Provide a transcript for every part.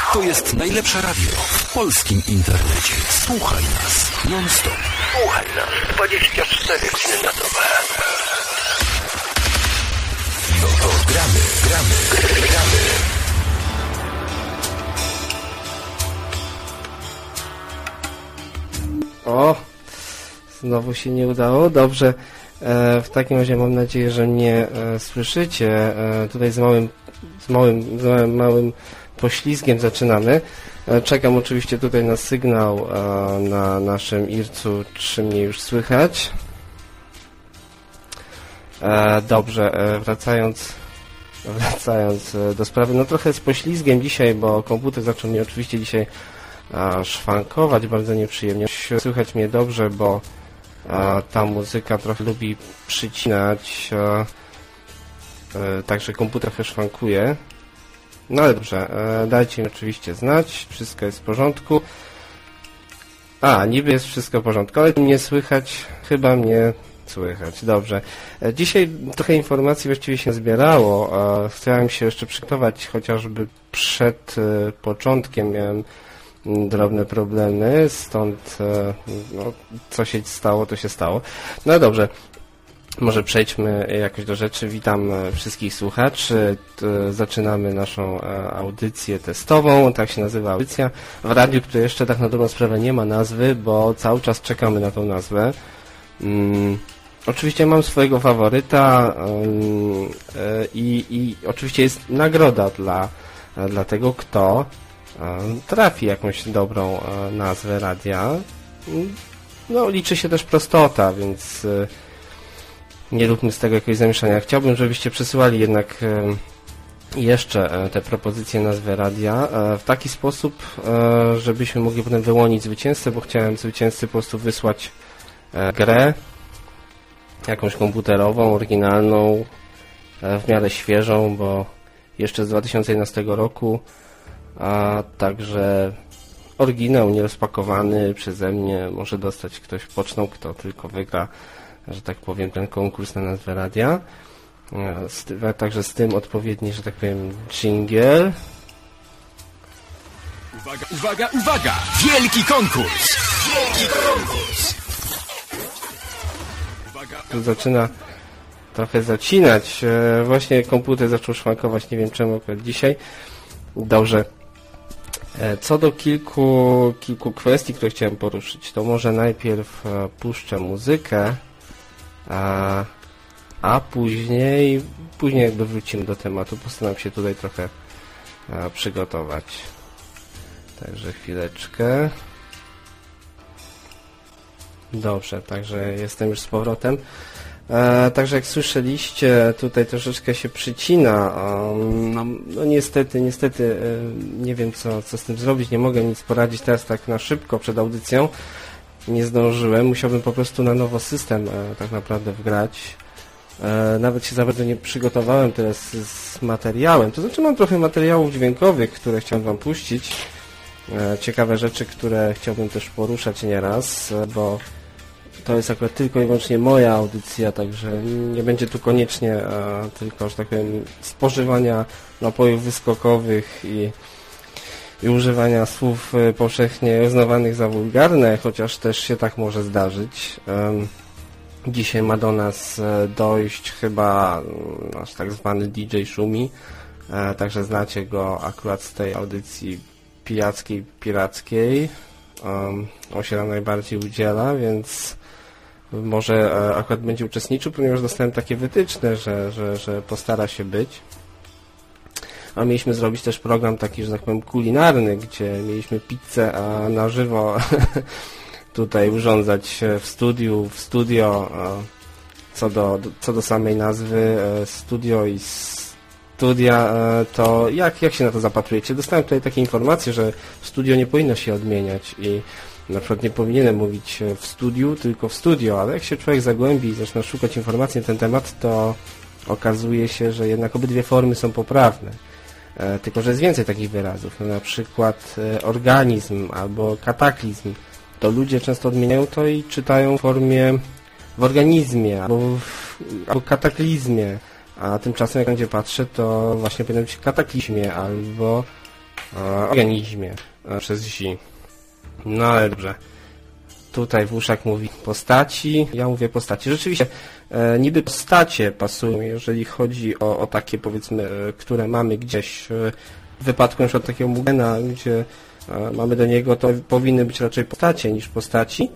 To jest najlepsze radio w polskim internecie. Słuchaj nas non-stop. Słuchaj nas 24 godziny na dobę. No to gramy. O, znowu się nie udało. Dobrze, w takim razie mam nadzieję, że mnie słyszycie. Tutaj z małym poślizgiem zaczynamy. Czekam oczywiście tutaj na sygnał na naszym IRC-u, czy mnie już słychać. Dobrze, wracając do sprawy, no trochę z poślizgiem dzisiaj, bo komputer zaczął mnie oczywiście dzisiaj szwankować bardzo nieprzyjemnie. Słychać mnie dobrze, bo ta muzyka trochę lubi przycinać, także komputer trochę szwankuje. No ale dobrze, dajcie mi oczywiście znać, wszystko jest w porządku. Niby jest wszystko w porządku, ale mnie słychać, chyba mnie słychać. Dobrze. Dzisiaj trochę informacji właściwie się zbierało. Chciałem się jeszcze przygotować, chociażby przed początkiem miałem drobne problemy, stąd co się stało, to się stało. No dobrze. Może przejdźmy jakoś do rzeczy. Witam wszystkich słuchaczy. Zaczynamy naszą audycję testową. Tak się nazywa audycja w radiu, które jeszcze tak na dobrą sprawę nie ma nazwy, bo cały czas czekamy na tą nazwę. Oczywiście mam swojego faworyta i oczywiście jest nagroda dla tego, kto trafi jakąś dobrą nazwę radia. No, liczy się też prostota, więc nie róbmy z tego jakiegoś zamieszania. Chciałbym, żebyście przesyłali jednak jeszcze te propozycje nazwy radia w taki sposób, żebyśmy mogli potem wyłonić zwycięzcę, bo chciałem zwycięzcy po prostu wysłać grę jakąś komputerową, oryginalną, w miarę świeżą, bo jeszcze z 2011 roku, a także oryginał nierozpakowany przeze mnie może dostać ktoś pocztą, kto tylko wygra, że tak powiem, ten konkurs na nazwę radia. Także z tym odpowiedni, że tak powiem, dżingiel. Uwaga! Wielki konkurs! Tu zaczyna trochę zacinać. Właśnie komputer zaczął szwankować, nie wiem czemu akurat dzisiaj. Dobrze. Co do kilku kwestii, które chciałem poruszyć, to może najpierw puszczę muzykę, a później jakby wrócimy do tematu. Postaram się tutaj trochę przygotować. Także chwileczkę. Dobrze, także jestem już z powrotem. Także jak słyszeliście, tutaj troszeczkę się przycina. No niestety nie wiem co z tym zrobić, nie mogę nic poradzić teraz tak na szybko przed audycją. Nie zdążyłem, musiałbym po prostu na nowo system tak naprawdę wgrać. Nawet się za bardzo nie przygotowałem teraz z materiałem. To znaczy mam trochę materiałów dźwiękowych, które chciałem wam puścić. Ciekawe rzeczy, które chciałbym też poruszać nieraz, bo to jest akurat tylko i wyłącznie moja audycja, także nie będzie tu koniecznie tylko, że tak powiem, spożywania napojów wyskokowych i używania słów powszechnie uznawanych za wulgarne, chociaż też się tak może zdarzyć. Dzisiaj ma do nas dojść chyba nasz tak zwany DJ Szumi, także znacie go akurat z tej audycji pirackiej. On się nam najbardziej udziela, więc może akurat będzie uczestniczył, ponieważ dostałem takie wytyczne, że postara się być. A mieliśmy zrobić też program taki, że tak powiem, kulinarny, gdzie mieliśmy pizzę na żywo tutaj urządzać w studio. Co do samej nazwy studio i studia, to jak się na to zapatrujecie? Dostałem tutaj takie informacje, że studio nie powinno się odmieniać i na przykład nie powinienem mówić w studiu, tylko w studio, ale jak się człowiek zagłębi i zaczyna szukać informacji na ten temat, to okazuje się, że jednak obydwie formy są poprawne. Tylko że jest więcej takich wyrazów, no, na przykład organizm albo kataklizm. To ludzie często odmieniają to i czytają w formie w organizmie albo kataklizmie, a tymczasem jak będzie patrzę, to właśnie powinno być kataklizmie albo organizmie przez zi. No ale dobrze. Tutaj Wuszak mówi postaci, ja mówię postaci. Rzeczywiście niby postacie pasują, jeżeli chodzi o takie, powiedzmy, które mamy gdzieś. W wypadku np. takiego Mugena, gdzie mamy do niego, to powinny być raczej postacie niż postaci.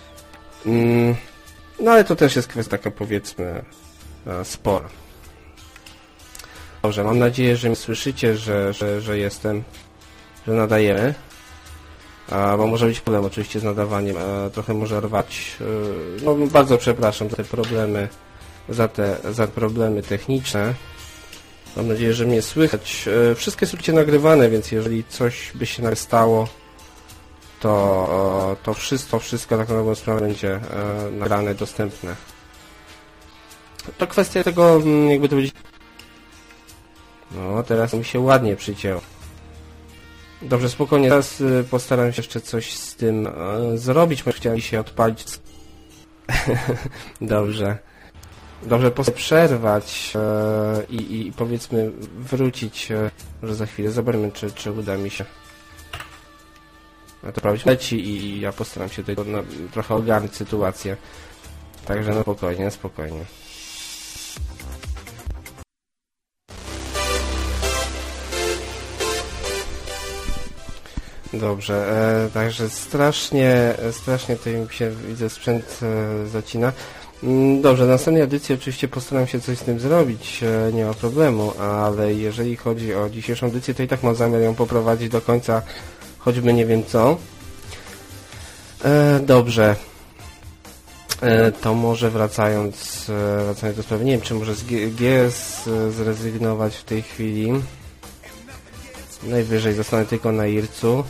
No ale to też jest kwestia taka, powiedzmy, spora. Dobrze, mam nadzieję, że mnie słyszycie, że jestem, że nadajemy. Bo może być problem oczywiście z nadawaniem, trochę może rwać. No, bardzo przepraszam za te problemy, za problemy techniczne. Mam nadzieję, że mnie słychać. Wszystko jest oczywiście nagrywane, więc jeżeli coś by się stało, to wszystko tak naprawdę sprawę będzie nagrane, dostępne. To kwestia tego, jakby to powiedzieć. No, teraz mi się ładnie przycięło. Dobrze, spokojnie, teraz postaram się jeszcze coś z tym zrobić. Może chciałem się odpalić. Dobrze. Dobrze, przerwać i powiedzmy wrócić może za chwilę. Zobaczymy, czy uda mi się to prawić. Leci i ja postaram się tutaj trochę ogarnąć sytuację. Także no spokojnie, spokojnie. Dobrze, także strasznie tutaj mi się, widzę, sprzęt zacina. Dobrze, na następnej edycji oczywiście postaram się coś z tym zrobić, nie ma problemu, ale jeżeli chodzi o dzisiejszą edycję, to i tak mam zamiar ją poprowadzić do końca, choćby nie wiem co. Dobrze, to może wracając do sprawy, nie wiem, czy może z GS zrezygnować w tej chwili. Najwyżej zostanę tylko na IRC-u.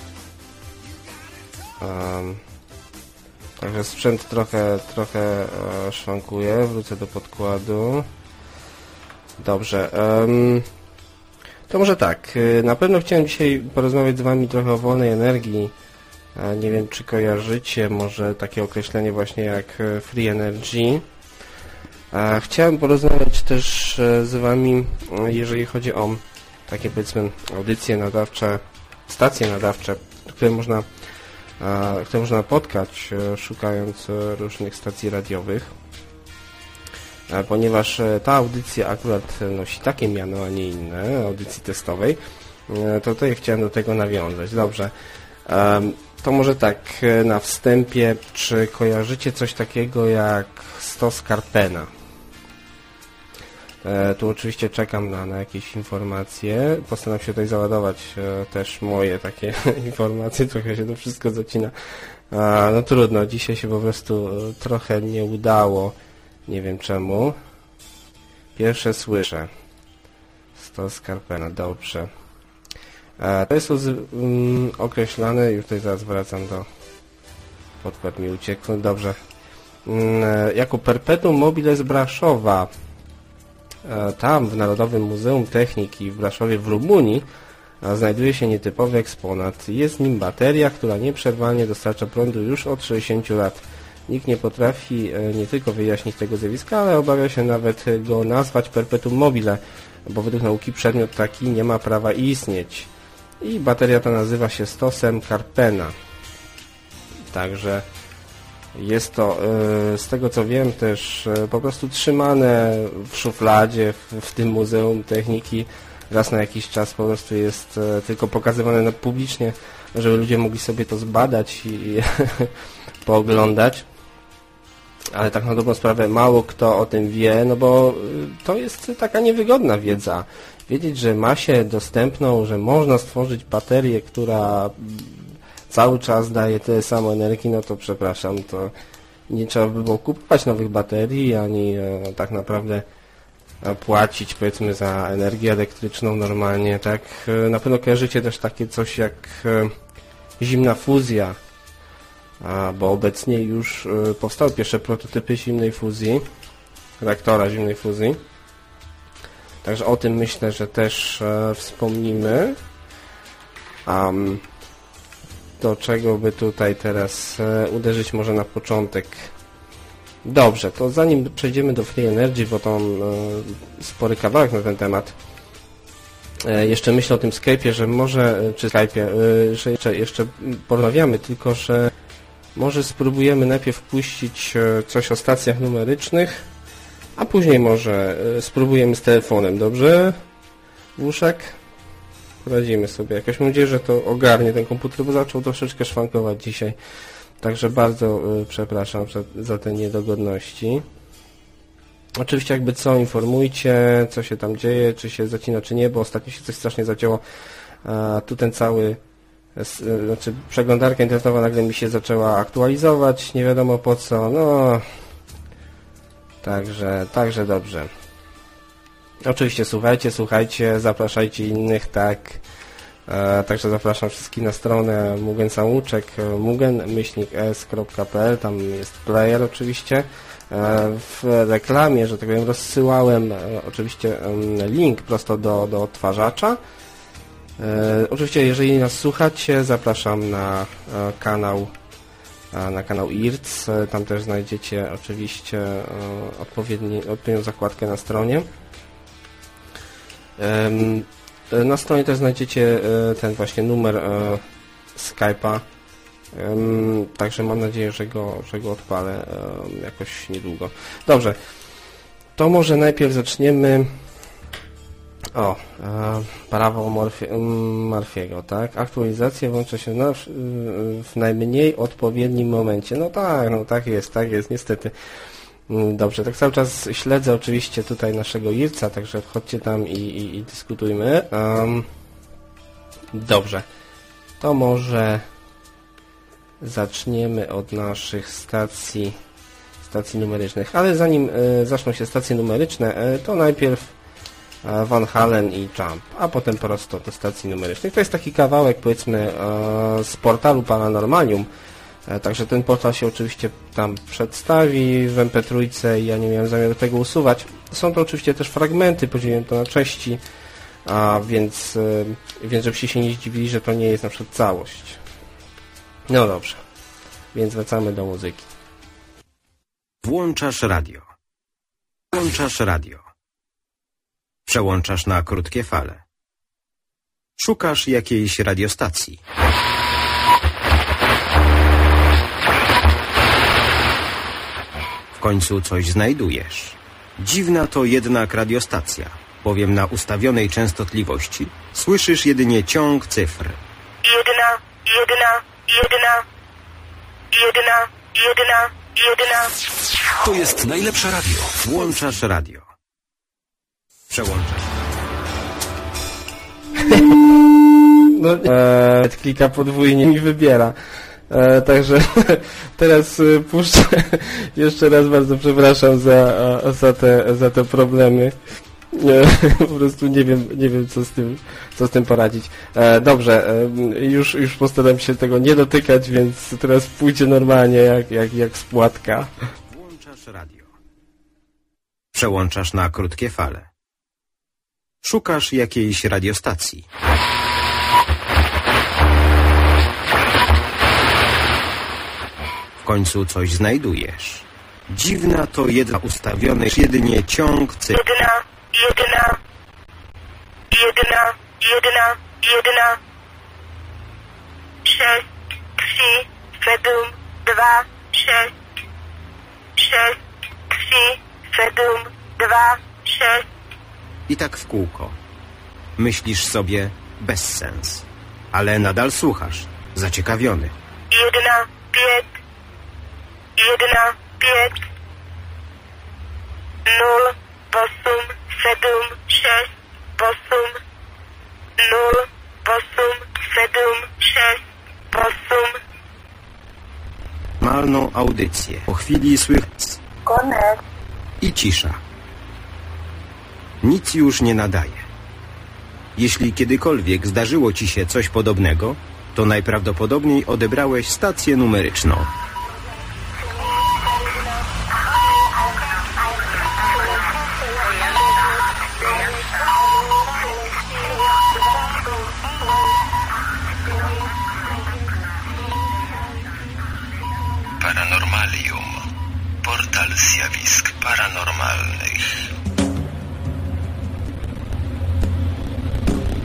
Także sprzęt trochę szwankuje. Wrócę do podkładu. Dobrze. To może tak. Na pewno chciałem dzisiaj porozmawiać z Wami trochę o wolnej energii. Nie wiem, czy kojarzycie może takie określenie właśnie jak free energy. Chciałem porozmawiać też z Wami, jeżeli chodzi o takie, powiedzmy, audycje nadawcze, stacje nadawcze, które można spotkać, szukając różnych stacji radiowych. Ponieważ ta audycja akurat nosi takie miano, a nie inne, audycji testowej, to tutaj chciałem do tego nawiązać. Dobrze. To może tak, na wstępie, czy kojarzycie coś takiego jak stos Carpena? Tu oczywiście czekam na jakieś informacje. Postaram się tutaj załadować też moje takie informacje. Trochę się to wszystko zacina. No trudno, dzisiaj się po prostu trochę nie udało. Nie wiem czemu. Pierwsze słyszę. Stos Carpena, dobrze. To jest określane, już tutaj zaraz wracam do... Podkład mi uciekł, dobrze. Jako Perpetuum mobile z Braszowa. Tam, w Narodowym Muzeum Techniki w Braszowie w Rumunii, znajduje się nietypowy eksponat. Jest nim bateria, która nieprzerwanie dostarcza prądu już od 60 lat. Nikt nie potrafi nie tylko wyjaśnić tego zjawiska, ale obawia się nawet go nazwać Perpetuum mobile, bo według nauki przedmiot taki nie ma prawa istnieć. I bateria ta nazywa się stosem Carpena. Także jest to, z tego co wiem, też po prostu trzymane w szufladzie w tym Muzeum Techniki. Raz na jakiś czas po prostu jest tylko pokazywane publicznie, żeby ludzie mogli sobie to zbadać i pooglądać. Ale tak na dobrą sprawę mało kto o tym wie, no bo to jest taka niewygodna wiedza. Wiedzieć, że ma się dostępną, że można stworzyć baterię, która cały czas daje tyle samo energii, no to przepraszam, to nie trzeba by było kupować nowych baterii, ani tak naprawdę płacić, powiedzmy, za energię elektryczną normalnie, tak? Na pewno kojarzycie też takie coś jak zimna fuzja, bo obecnie już powstały pierwsze prototypy zimnej fuzji, reaktora zimnej fuzji. Także o tym myślę, że też wspomnimy. Do czego by tutaj teraz uderzyć może na początek? Dobrze, to zanim przejdziemy do Free Energy, bo to spory kawałek na ten temat, jeszcze myślę o tym Skype'ie, że może, czy Skype'ie, że jeszcze porozmawiamy, tylko że może spróbujemy najpierw puścić coś o stacjach numerycznych, a później może spróbujemy z telefonem, dobrze? Wuszek? Poradzimy sobie. Jakoś mam nadzieję, że to ogarnie ten komputer, bo zaczął troszeczkę szwankować dzisiaj. Także bardzo przepraszam za te niedogodności. Oczywiście jakby co, informujcie, co się tam dzieje, czy się zacina, czy nie, bo ostatnio się coś strasznie zadziało. Tu ten cały, znaczy przeglądarka internetowa nagle mi się zaczęła aktualizować, nie wiadomo po co, no... Także dobrze. Oczywiście słuchajcie, zapraszajcie innych, tak. Także zapraszam wszystkich na stronę Mugen Samouczek, mugen-s.pl, tam jest player oczywiście. W reklamie, że tak powiem, rozsyłałem oczywiście link prosto do odtwarzacza. Oczywiście jeżeli nas słuchacie, zapraszam na kanał IRC, tam też znajdziecie oczywiście odpowiednią zakładkę na stronie. Na stronie też znajdziecie ten właśnie numer Skype'a, także mam nadzieję, że go odpalę jakoś niedługo. Dobrze, to może najpierw zaczniemy prawo Murphy'ego, tak? Aktualizacja włącza się w najmniej odpowiednim momencie. No tak jest, niestety. Dobrze, tak cały czas śledzę oczywiście tutaj naszego IRC-a, także wchodźcie tam i dyskutujmy. Dobrze, to może zaczniemy od naszych stacji numerycznych, ale zanim zaczną się stacje numeryczne, to najpierw Van Halen i Jump, a potem prosto do stacji numerycznych. To jest taki kawałek, powiedzmy, z portalu Paranormalium. Także ten portal się oczywiście tam przedstawi w MP3 i ja nie miałem zamiaru tego usuwać. Są to oczywiście też fragmenty, podzieliłem to na części, więc żebyście się nie zdziwili, że to nie jest na przykład całość. No dobrze, więc wracamy do muzyki. Włączasz radio. Przełączasz na krótkie fale. Szukasz jakiejś radiostacji. W końcu coś znajdujesz. Dziwna to jednak radiostacja, bowiem na ustawionej częstotliwości słyszysz jedynie ciąg cyfr. 1, 1, 1, 1, 1, 1. To jest najlepsze radio. Włączasz radio. Przełączasz. No, klika podwójnie mi wybiera. Także teraz puszczę. Jeszcze raz bardzo przepraszam za te problemy. Po prostu nie wiem co z tym poradzić. Dobrze, już postaram się tego nie dotykać, więc teraz pójdzie normalnie jak spłatka. Włączasz radio. Przełączasz na krótkie fale. Szukasz jakiejś radiostacji. W końcu coś znajdujesz. Dziwna to jedna ustawiony jedynie ciąg cyfr. 1, 1, 1, 1, 1. 6, 3, 7, 2, 6. 6, 3, 7, 2, 6. I tak w kółko. Myślisz sobie bezsens, ale nadal słuchasz, zaciekawiony. 1, 5, 1, 5, 0, 8, 7, 6, 8, 0, 8, 7, 6, 8. Malną audycję. Po chwili słychać Koniec. i cisza. Nic już nie nadaje. Jeśli kiedykolwiek zdarzyło ci się coś podobnego, to najprawdopodobniej odebrałeś stację numeryczną. Paranormalium. Portal zjawisk paranormalnych.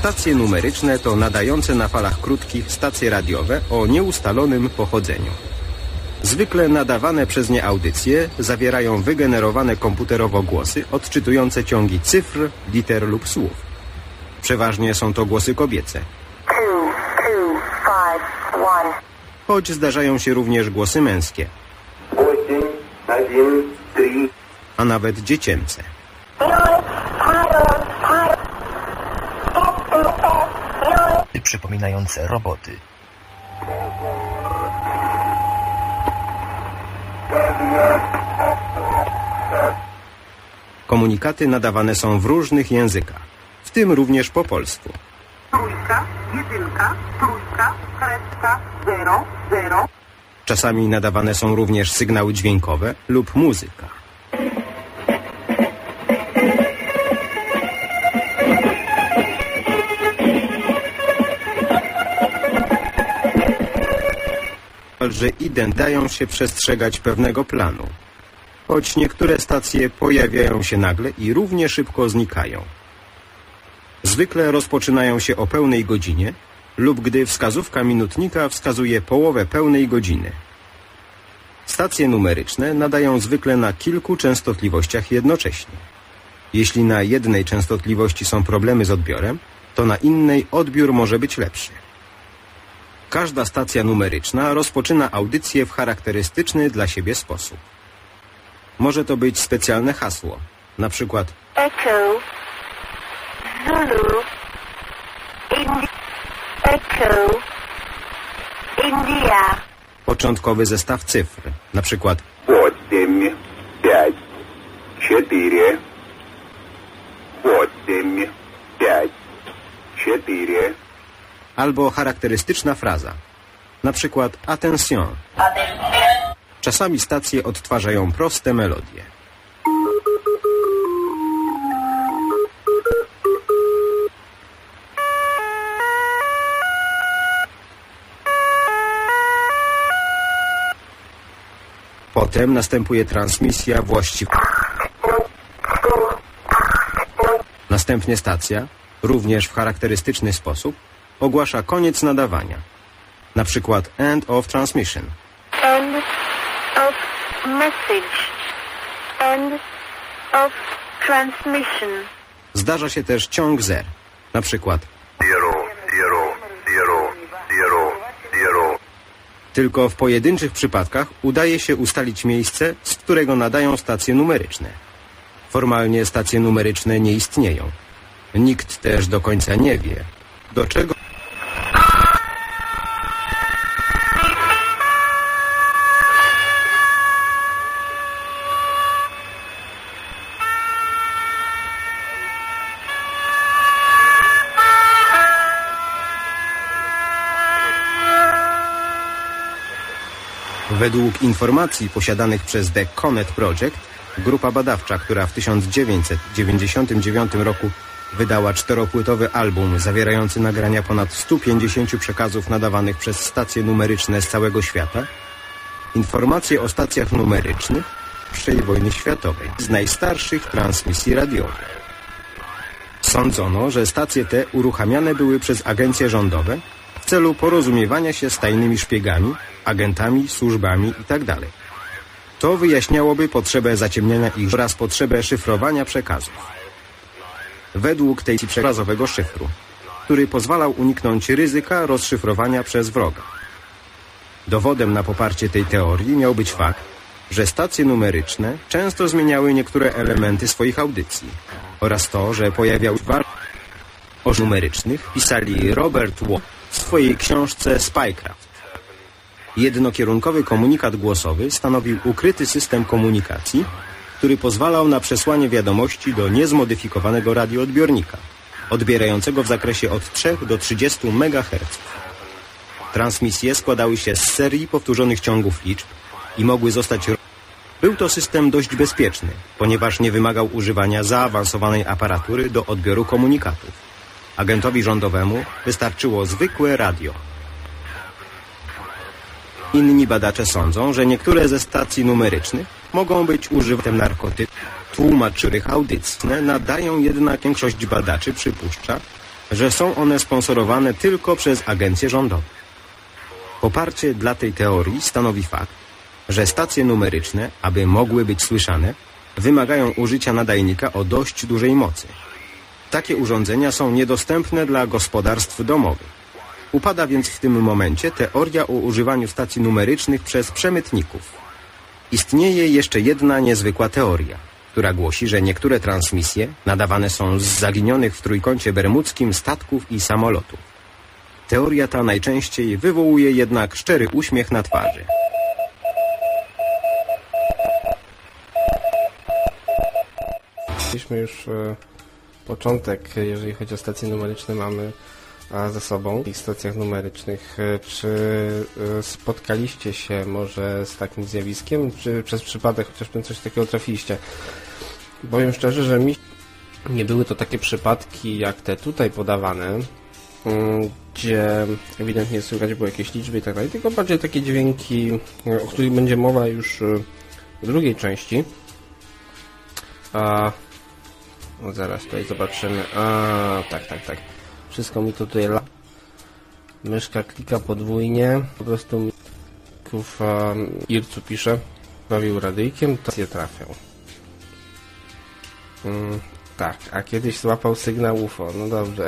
Stacje numeryczne to nadające na falach krótkich stacje radiowe o nieustalonym pochodzeniu. Zwykle nadawane przez nie audycje zawierają wygenerowane komputerowo głosy odczytujące ciągi cyfr, liter lub słów. Przeważnie są to głosy kobiece. 2, 2, 5, 1. Choć zdarzają się również głosy męskie, 8, 1, 3. a nawet dziecięce. Przypominające roboty. Komunikaty nadawane są w różnych językach, w tym również po polsku. 3, 1, 3, krestka, 0, 0. Czasami nadawane są również sygnały dźwiękowe lub muzyka. Że dają się przestrzegać pewnego planu, choć niektóre stacje pojawiają się nagle i równie szybko znikają. Zwykle rozpoczynają się o pełnej godzinie lub gdy wskazówka minutnika wskazuje połowę pełnej godziny. Stacje numeryczne nadają zwykle na kilku częstotliwościach jednocześnie. Jeśli na jednej częstotliwości są problemy z odbiorem, to na innej odbiór może być lepszy. Każda stacja numeryczna rozpoczyna audycję w charakterystyczny dla siebie sposób. Może to być specjalne hasło, na przykład Echo, Zulu, Echo, India. początkowy zestaw cyfr, na przykład 8, 5, 4. 8, 5, 4. albo charakterystyczna fraza, na przykład attention. Czasami stacje odtwarzają proste melodie. Potem następuje transmisja właściwa. Następnie stacja, również w charakterystyczny sposób, ogłasza koniec nadawania. Na przykład end of transmission. End of message. End of transmission. Zdarza się też ciąg zer. Na przykład 0, 0, 0, 0, 0. tylko w pojedynczych przypadkach udaje się ustalić miejsce, z którego nadają stacje numeryczne. Formalnie stacje numeryczne nie istnieją. Nikt też do końca nie wie, do czego Według informacji posiadanych przez The Conet Project, grupa badawcza, która w 1999 roku wydała 4-płytowy album zawierający nagrania ponad 150 przekazów nadawanych przez stacje numeryczne z całego świata, informacje o stacjach numerycznych I wojny światowej z najstarszych transmisji radiowych. Sądzono, że stacje te uruchamiane były przez agencje rządowe w celu porozumiewania się z tajnymi szpiegami, agentami, służbami itd. To wyjaśniałoby potrzebę zaciemniania ich oraz potrzebę szyfrowania przekazów. Według tej przekazowego szyfru, który pozwalał uniknąć ryzyka rozszyfrowania przez wroga. Dowodem na poparcie tej teorii miał być fakt, że stacje numeryczne często zmieniały niektóre elementy swoich audycji oraz to, że pojawiał się o numerycznych pisali Robert Watt w swojej książce Spycraft. Jednokierunkowy komunikat głosowy stanowił ukryty system komunikacji, który pozwalał na przesłanie wiadomości do niezmodyfikowanego radioodbiornika, odbierającego w zakresie od 3 do 30 MHz. Transmisje składały się z serii powtórzonych ciągów liczb i mogły zostać... Był to system dość bezpieczny, ponieważ nie wymagał używania zaawansowanej aparatury do odbioru komunikatów. Agentowi rządowemu wystarczyło zwykłe radio. Inni badacze sądzą, że niektóre ze stacji numerycznych mogą być używane narkotyków, tłumaczych audycji. Nadają jednak większość badaczy przypuszcza, że są one sponsorowane tylko przez agencje rządowe. Poparcie dla tej teorii stanowi fakt, że stacje numeryczne, aby mogły być słyszane, wymagają użycia nadajnika o dość dużej mocy. Takie urządzenia są niedostępne dla gospodarstw domowych. Upada więc w tym momencie teoria o używaniu stacji numerycznych przez przemytników. Istnieje jeszcze jedna niezwykła teoria, która głosi, że niektóre transmisje nadawane są z zaginionych w Trójkącie Bermudzkim statków i samolotów. Teoria ta najczęściej wywołuje jednak szczery uśmiech na twarzy. Mieliśmy już początek, jeżeli chodzi o stacje numeryczne, mamy za sobą w tych stacjach numerycznych. Czy spotkaliście się może z takim zjawiskiem, czy przez przypadek chociażby coś takiego trafiliście? Powiem szczerze, że mi nie były to takie przypadki jak te tutaj podawane, gdzie ewidentnie słychać było jakieś liczby i tak dalej, tylko bardziej takie dźwięki, o których będzie mowa już w drugiej części. No zaraz tutaj zobaczymy. Tak. Wszystko mi to tutaj myszka klika podwójnie. Po prostu Ircu pisze, bawił radyjkiem, to je trafiał. Tak, a kiedyś złapał sygnał UFO, no dobrze.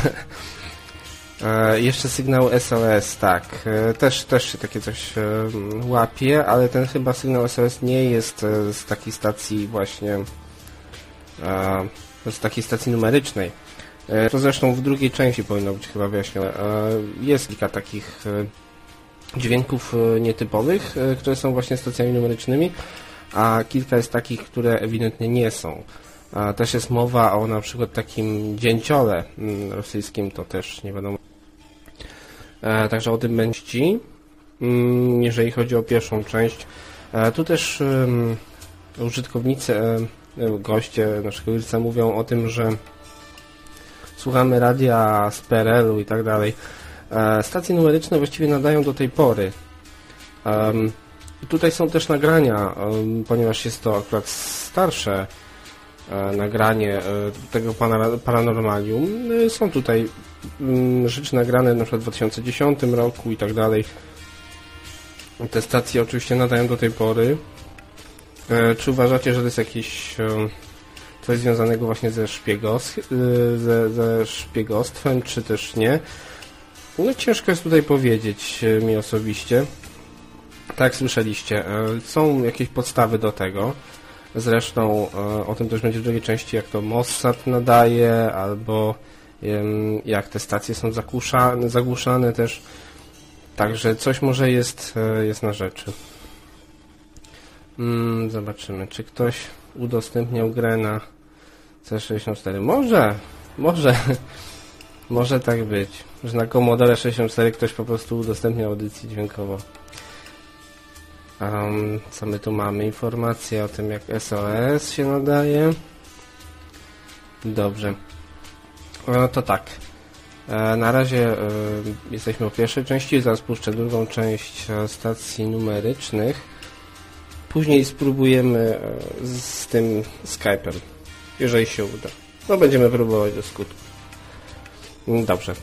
Jeszcze sygnał SOS, tak. Też się takie coś łapie, ale ten chyba sygnał SOS nie jest z takiej stacji właśnie z takiej stacji numerycznej. To zresztą w drugiej części powinno być chyba wyjaśnione. Jest kilka takich dźwięków nietypowych, które są właśnie stacjami numerycznymi, a kilka jest takich, które ewidentnie nie są. Też jest mowa o na przykład takim dzięciole rosyjskim, to też nie wiadomo. Także o tym będzie, jeżeli chodzi o pierwszą część. Tu też użytkownicy, goście naszego Irca mówią o tym, że słuchamy radia z PRL-u i tak dalej. Stacje numeryczne właściwie nadają do tej pory. Tutaj są też nagrania, ponieważ jest to akurat starsze nagranie tego Paranormalium. Są tutaj rzeczy nagrane na przykład w 2010 roku i tak dalej. Te stacje oczywiście nadają do tej pory. Czy uważacie, że to jest jakieś coś związanego właśnie ze szpiegostwem, czy też nie? No ciężko jest tutaj powiedzieć mi osobiście. Tak jak słyszeliście, są jakieś podstawy do tego. Zresztą o tym też będzie w drugiej części, jak to Mossad nadaje, albo jak te stacje są zagłuszane też. Także coś może jest na rzeczy. Zobaczymy, czy ktoś udostępniał grę na C64. Może tak być, że na Commodore 64 ktoś po prostu udostępniał audycję dźwiękową. Co my tu mamy? Informacje o tym, jak SOS się nadaje. Dobrze. To tak. Na razie jesteśmy po pierwszej części, zaraz puszczę drugą część stacji numerycznych. Później spróbujemy z tym Skype'em, jeżeli się uda. No będziemy próbować do skutku. Dobrze.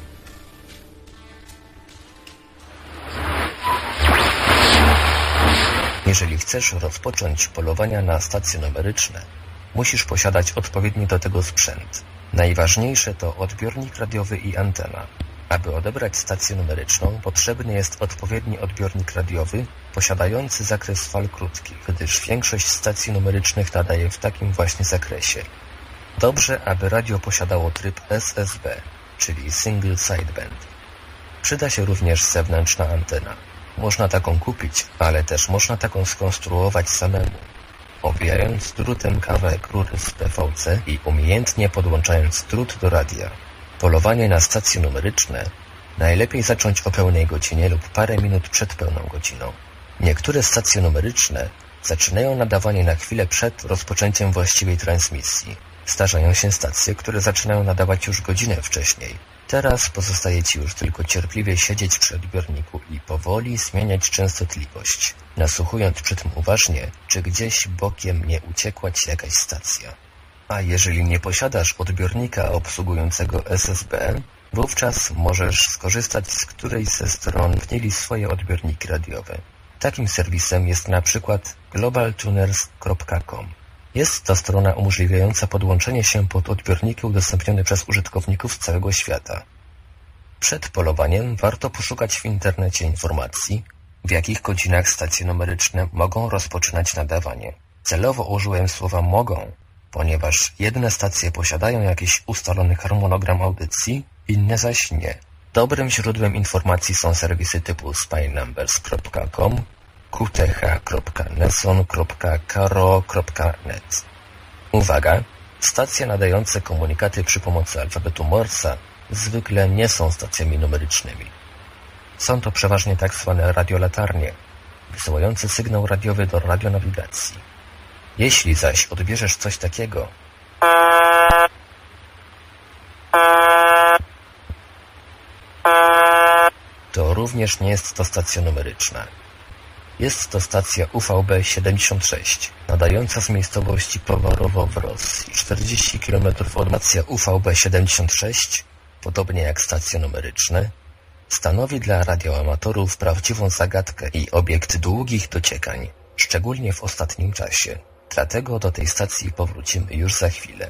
Jeżeli chcesz rozpocząć polowania na stacje numeryczne, musisz posiadać odpowiedni do tego sprzęt. Najważniejsze to odbiornik radiowy i antena. Aby odebrać stację numeryczną, potrzebny jest odpowiedni odbiornik radiowy posiadający zakres fal krótkich, gdyż większość stacji numerycznych nadaje w takim właśnie zakresie. Dobrze, aby radio posiadało tryb SSB, czyli Single Sideband. Przyda się również zewnętrzna antena. Można taką kupić, ale też można taką skonstruować samemu, owijając drutem kawałek rury z PVC i umiejętnie podłączając drut do radia. Polowanie na stacje numeryczne najlepiej zacząć o pełnej godzinie lub parę minut przed pełną godziną. Niektóre stacje numeryczne zaczynają nadawanie na chwilę przed rozpoczęciem właściwej transmisji. Zdarzają się stacje, które zaczynają nadawać już godzinę wcześniej. Teraz pozostaje Ci już tylko cierpliwie siedzieć przy odbiorniku i powoli zmieniać częstotliwość, nasłuchując przy tym uważnie, czy gdzieś bokiem nie uciekła Ci jakaś stacja. A jeżeli nie posiadasz odbiornika obsługującego SSB, wówczas możesz skorzystać z którejś ze stron pnili swoje odbiorniki radiowe. Takim serwisem jest na przykład globaltuners.com. Jest to strona umożliwiająca podłączenie się pod odbiorniki udostępnione przez użytkowników z całego świata. Przed polowaniem warto poszukać w internecie informacji, w jakich godzinach stacje numeryczne mogą rozpoczynać nadawanie. Celowo użyłem słowa mogą, ponieważ jedne stacje posiadają jakiś ustalony harmonogram audycji, inne zaś nie. Dobrym źródłem informacji są serwisy typu spynumbers.com, qth.neson.karo.net. Uwaga! Stacje nadające komunikaty przy pomocy alfabetu Morsa zwykle nie są stacjami numerycznymi. Są to przeważnie tak zwane radiolatarnie, wysyłające sygnał radiowy do radionawigacji. Jeśli zaś odbierzesz coś takiego, to również nie jest to stacja numeryczna. Jest to stacja UVB-76, nadająca z miejscowości Powarowo w Rosji, 40 km od stacja UVB-76, podobnie jak stacje numeryczne, stanowi dla radioamatorów prawdziwą zagadkę i obiekt długich dociekań, szczególnie w ostatnim czasie. Dlatego do tej stacji powrócimy już za chwilę.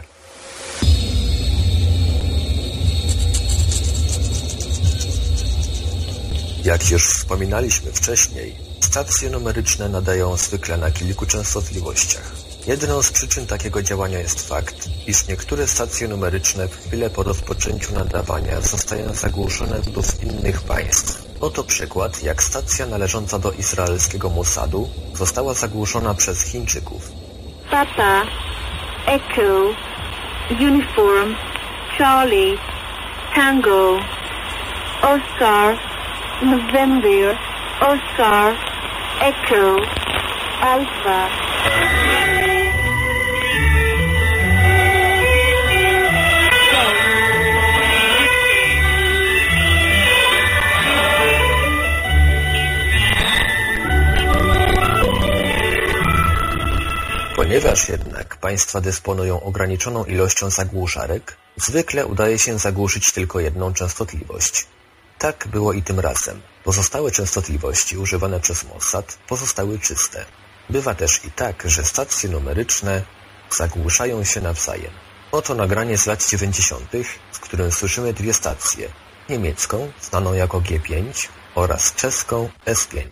Jak już wspominaliśmy wcześniej, stacje numeryczne nadają zwykle na kilku częstotliwościach. Jedną z przyczyn takiego działania jest fakt, iż niektóre stacje numeryczne w chwilę po rozpoczęciu nadawania zostają zagłuszone w innych państw. Oto przykład, jak stacja należąca do izraelskiego Mossadu została zagłuszona przez Chińczyków. Papa, Echo, Uniform, Charlie, Tango, Oscar, November, Oscar, Echo, Alpha. Ponieważ jednak państwa dysponują ograniczoną ilością zagłuszarek, zwykle udaje się zagłuszyć tylko jedną częstotliwość. Tak było i tym razem. Pozostałe częstotliwości używane przez Mossad pozostały czyste. Bywa też i tak, że stacje numeryczne zagłuszają się nawzajem. Oto nagranie z lat 90., w którym słyszymy dwie stacje. Niemiecką, znaną jako G5 oraz czeską S5.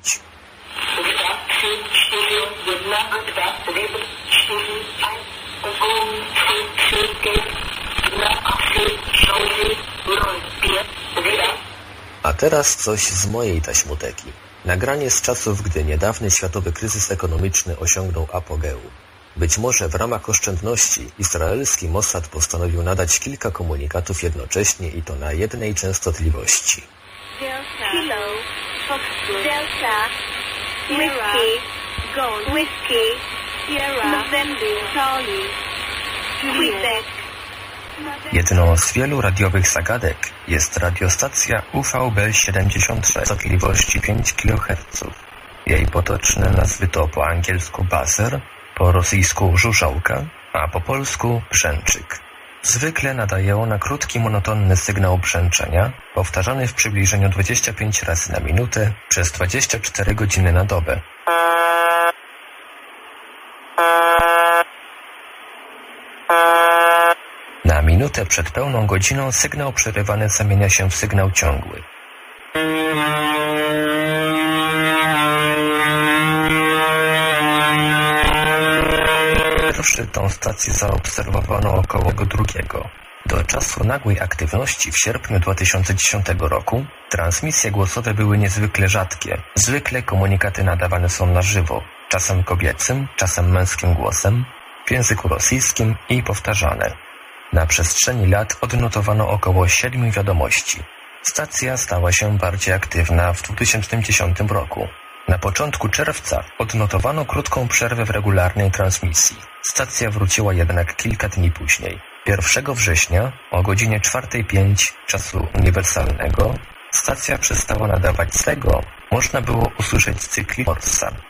A teraz coś z mojej taśmuteki. Nagranie z czasów, gdy niedawny światowy kryzys ekonomiczny osiągnął apogeum. Być może w ramach oszczędności izraelski Mossad postanowił nadać kilka komunikatów jednocześnie i to na jednej częstotliwości. Delta, Kilo, Foxtrot, Delta, Whiskey, Gold, Whiskey, Sierra, November, Charlie, Quebec. Jedną z wielu radiowych zagadek jest radiostacja UVB-76 częstotliwości 5 kHz. Jej potoczne nazwy to po angielsku buzzer, po rosyjsku żużałka, a po polsku brzęczyk. Zwykle nadają na krótki, monotonny sygnał brzęczenia, powtarzany w przybliżeniu 25 razy na minutę przez 24 godziny na dobę. Na minutę przed pełną godziną sygnał przerywany zamienia się w sygnał ciągły. Pierwszy tą stację zaobserwowano około drugiego. Do czasu nagłej aktywności w sierpniu 2010 roku transmisje głosowe były niezwykle rzadkie. Zwykle komunikaty nadawane są na żywo, czasem kobiecym, czasem męskim głosem, w języku rosyjskim i powtarzane. Na przestrzeni lat odnotowano około 7 wiadomości. Stacja stała się bardziej aktywna w 2010 roku. Na początku czerwca odnotowano krótką przerwę w regularnej transmisji. Stacja wróciła jednak kilka dni później. 1 września o godzinie 4:05 czasu uniwersalnego stacja przestała nadawać. Z tego można było usłyszeć cykli Morsa.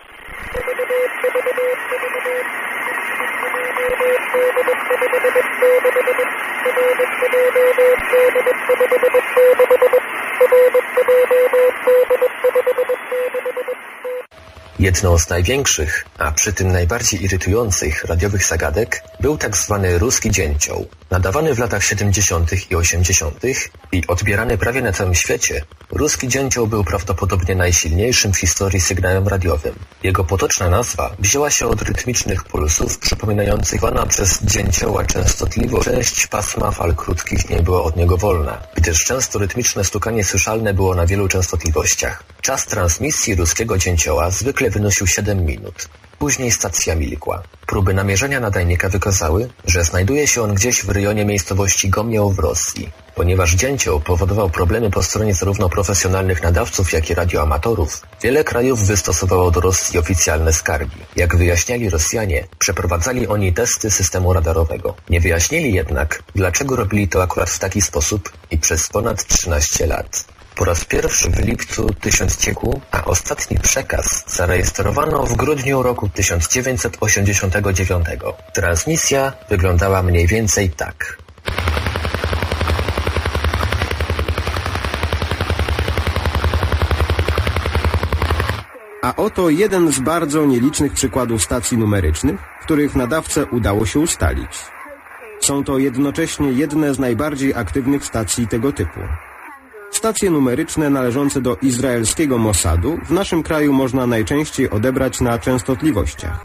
Jedną z największych, a przy tym najbardziej irytujących radiowych zagadek był tak zwany ruski dzięcioł. Nadawany w latach 70. i 80. i odbierany prawie na całym świecie, ruski dzięcioł był prawdopodobnie najsilniejszym w historii sygnałem radiowym. Jego potoczna nazwa wzięła się od rytmicznych pulsów przypominających zwana przez dzięcioła częstotliwość. Część pasma fal krótkich nie była od niego wolna, gdyż często rytmiczne stukanie słyszalne było na wielu częstotliwościach. Czas transmisji ruskiego dzięcioła zwykle wynosił 7 minut. Później stacja milkła. Próby namierzenia nadajnika wykazały, że znajduje się on gdzieś w rejonie miejscowości Gomieł w Rosji. Ponieważ dzięcioł powodował problemy po stronie zarówno profesjonalnych nadawców, jak i radioamatorów, wiele krajów wystosowało do Rosji oficjalne skargi. Jak wyjaśniali Rosjanie, przeprowadzali oni testy systemu radarowego. Nie wyjaśnili jednak, dlaczego robili to akurat w taki sposób i przez ponad 13 lat. Po raz pierwszy w lipcu 1000 roku, a ostatni przekaz zarejestrowano w grudniu roku 1989. Transmisja wyglądała mniej więcej tak. A oto jeden z bardzo nielicznych przykładów stacji numerycznych, których nadawcę udało się ustalić. Są to jednocześnie jedne z najbardziej aktywnych stacji tego typu. Stacje numeryczne należące do izraelskiego Mossadu w naszym kraju można najczęściej odebrać na częstotliwościach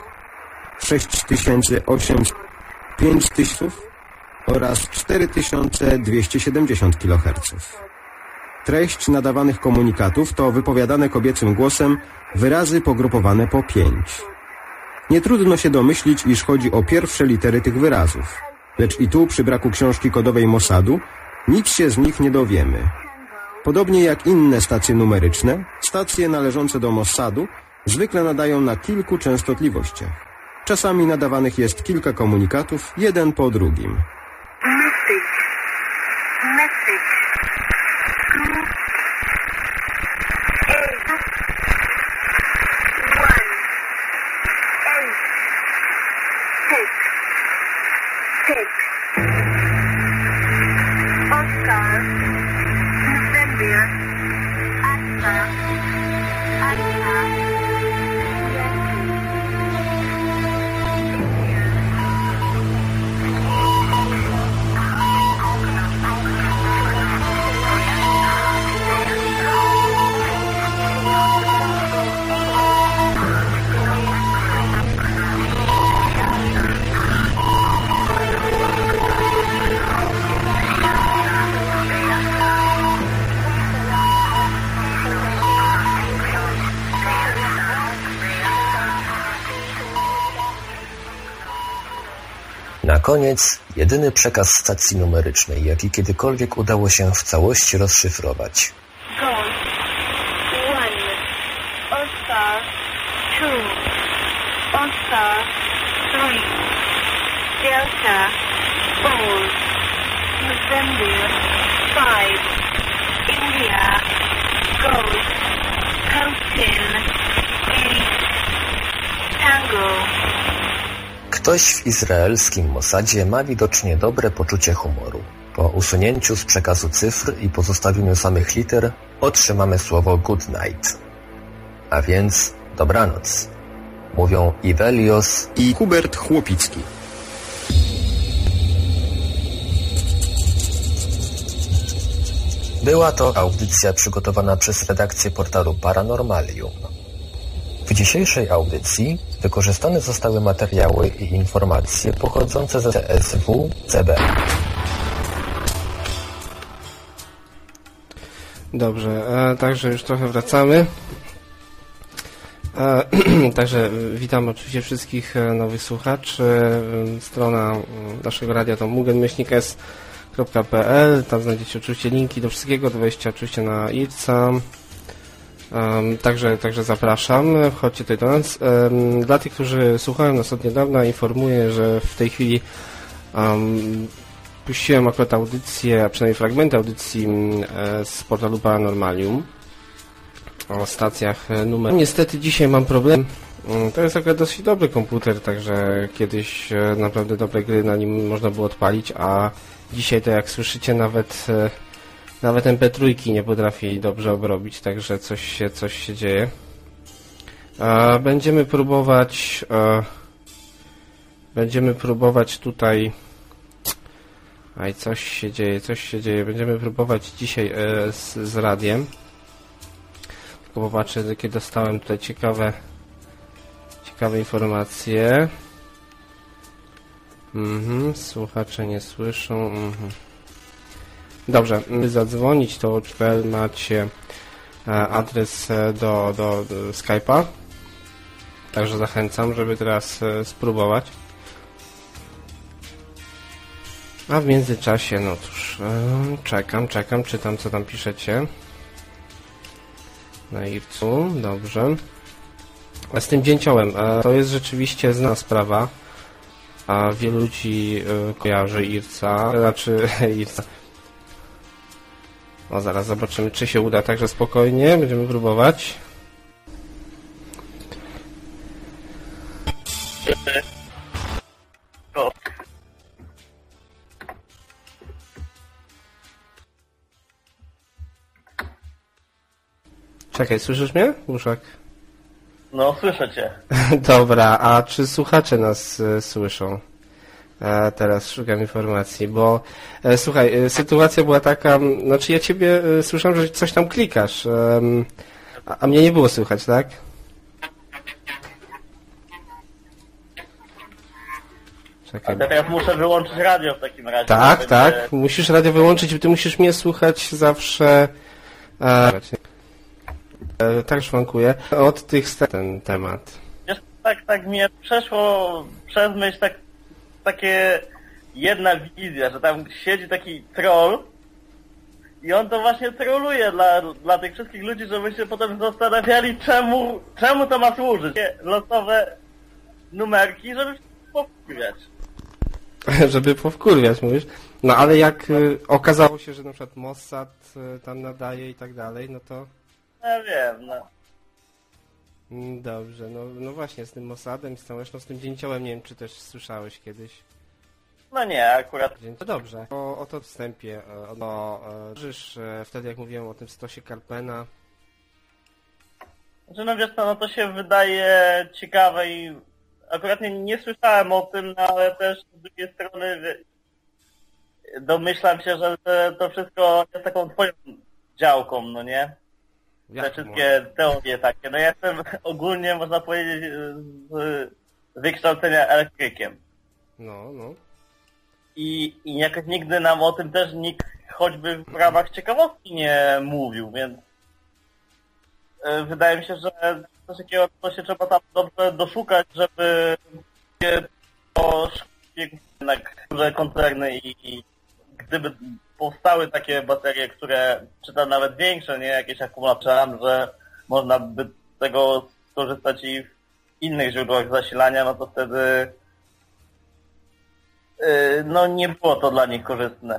6008, 5000 oraz 4270 kHz. Treść nadawanych komunikatów to wypowiadane kobiecym głosem wyrazy pogrupowane po 5. Nie trudno się domyślić, iż chodzi o pierwsze litery tych wyrazów, lecz i tu przy braku książki kodowej Mossadu nic się z nich nie dowiemy. Podobnie jak inne stacje numeryczne, stacje należące do Mossadu zwykle nadają na kilku częstotliwościach. Czasami nadawanych jest kilka komunikatów, jeden po drugim. Na koniec jedyny przekaz stacji numerycznej, jaki kiedykolwiek udało się w całości rozszyfrować. Gold 1, Oscar 2, Oscar 3, Delta 4, November 5, India, Gold, Hotel 8, Tango. Ktoś w izraelskim Mossadzie ma widocznie dobre poczucie humoru. Po usunięciu z przekazu cyfr i pozostawieniu samych liter otrzymamy słowo good night. A więc dobranoc. Mówią Ivelios i Hubert Chłopicki. Była to audycja przygotowana przez redakcję portalu Paranormalium. W dzisiejszej audycji wykorzystane zostały materiały i informacje pochodzące ze CSW-CB. Dobrze, także już trochę wracamy. Także witam oczywiście wszystkich nowych słuchaczy. Strona naszego radia to mugen-s.pl. Tam znajdziecie oczywiście linki do wszystkiego, do wejścia oczywiście na IRCA. Także zapraszam, wchodźcie tutaj do nas. Dla tych, którzy słuchają nas od niedawna, informuję, że w tej chwili puściłem akurat audycję, a przynajmniej fragmenty audycji z portalu Paranormalium o stacjach numer. Niestety dzisiaj mam problem To jest akurat dosyć dobry komputer, także kiedyś naprawdę dobre gry na nim można było odpalić, a dzisiaj to jak słyszycie nawet MP3 nie potrafi dobrze obrobić, także coś się dzieje. Będziemy próbować tutaj... Aj, coś się dzieje. Będziemy próbować dzisiaj z radiem. Tylko popatrzę, jakie dostałem tutaj ciekawe informacje. Słuchacze nie słyszą. Dobrze, zadzwonić to macie adres do Skype'a. Także zachęcam, żeby teraz spróbować. A w międzyczasie, no cóż, czekam, czytam co tam piszecie. Na IRC-u, dobrze. A z tym dzięciołem, to jest rzeczywiście znana sprawa. A wielu ludzi kojarzy IRC-a, IRC-a. O, zaraz zobaczymy, czy się uda, także spokojnie, będziemy próbować. Czekaj, słyszysz mnie, Uszak? No, słyszę cię. Dobra, a czy słuchacze nas słyszą? Teraz szukam informacji, bo słuchaj, sytuacja była taka, znaczy ja ciebie słyszałem, że coś tam klikasz, a mnie nie było słychać, tak? Czekaj. A teraz muszę wyłączyć radio w takim razie. Tak, musisz radio wyłączyć, ty musisz mnie słuchać zawsze. Tak szwankuje od tych ten temat. Wiesz, tak mnie przeszło przez myśl takie jedna wizja, że tam siedzi taki troll i on to właśnie troluje dla tych wszystkich ludzi, żeby się potem zastanawiali, czemu to ma służyć. Losowe numerki, żeby się powkurwiać. Żeby powkurwiać, mówisz? No ale jak okazało się, że na przykład Mossad tam nadaje i tak dalej, no to... Ja wiem, no. Dobrze, no właśnie, z tym Mossadem i z tym dzięciołem, nie wiem, czy też słyszałeś kiedyś. No nie, akurat. No dobrze, o to wstępie, wtedy jak mówiłem o tym stosie Karpena. Znaczy, no wiesz co, no to się wydaje ciekawe i akurat nie słyszałem o tym, no ale też z drugiej strony domyślam się, że to wszystko jest taką twoją działką, no nie? Te wszystkie teorie takie. No ja jestem ogólnie, można powiedzieć, z wykształcenia elektrykiem. No. I jakoś nigdy nam o tym też nikt choćby w ramach ciekawostki nie mówił, więc wydaje mi się, że coś takiego to się trzeba tam dobrze doszukać, żeby to jednak duże koncerny i gdyby powstały takie baterie, czy tam nawet większe, nie jakieś akumulatory, że można by z tego skorzystać i w innych źródłach zasilania, no to wtedy no nie było to dla nich korzystne.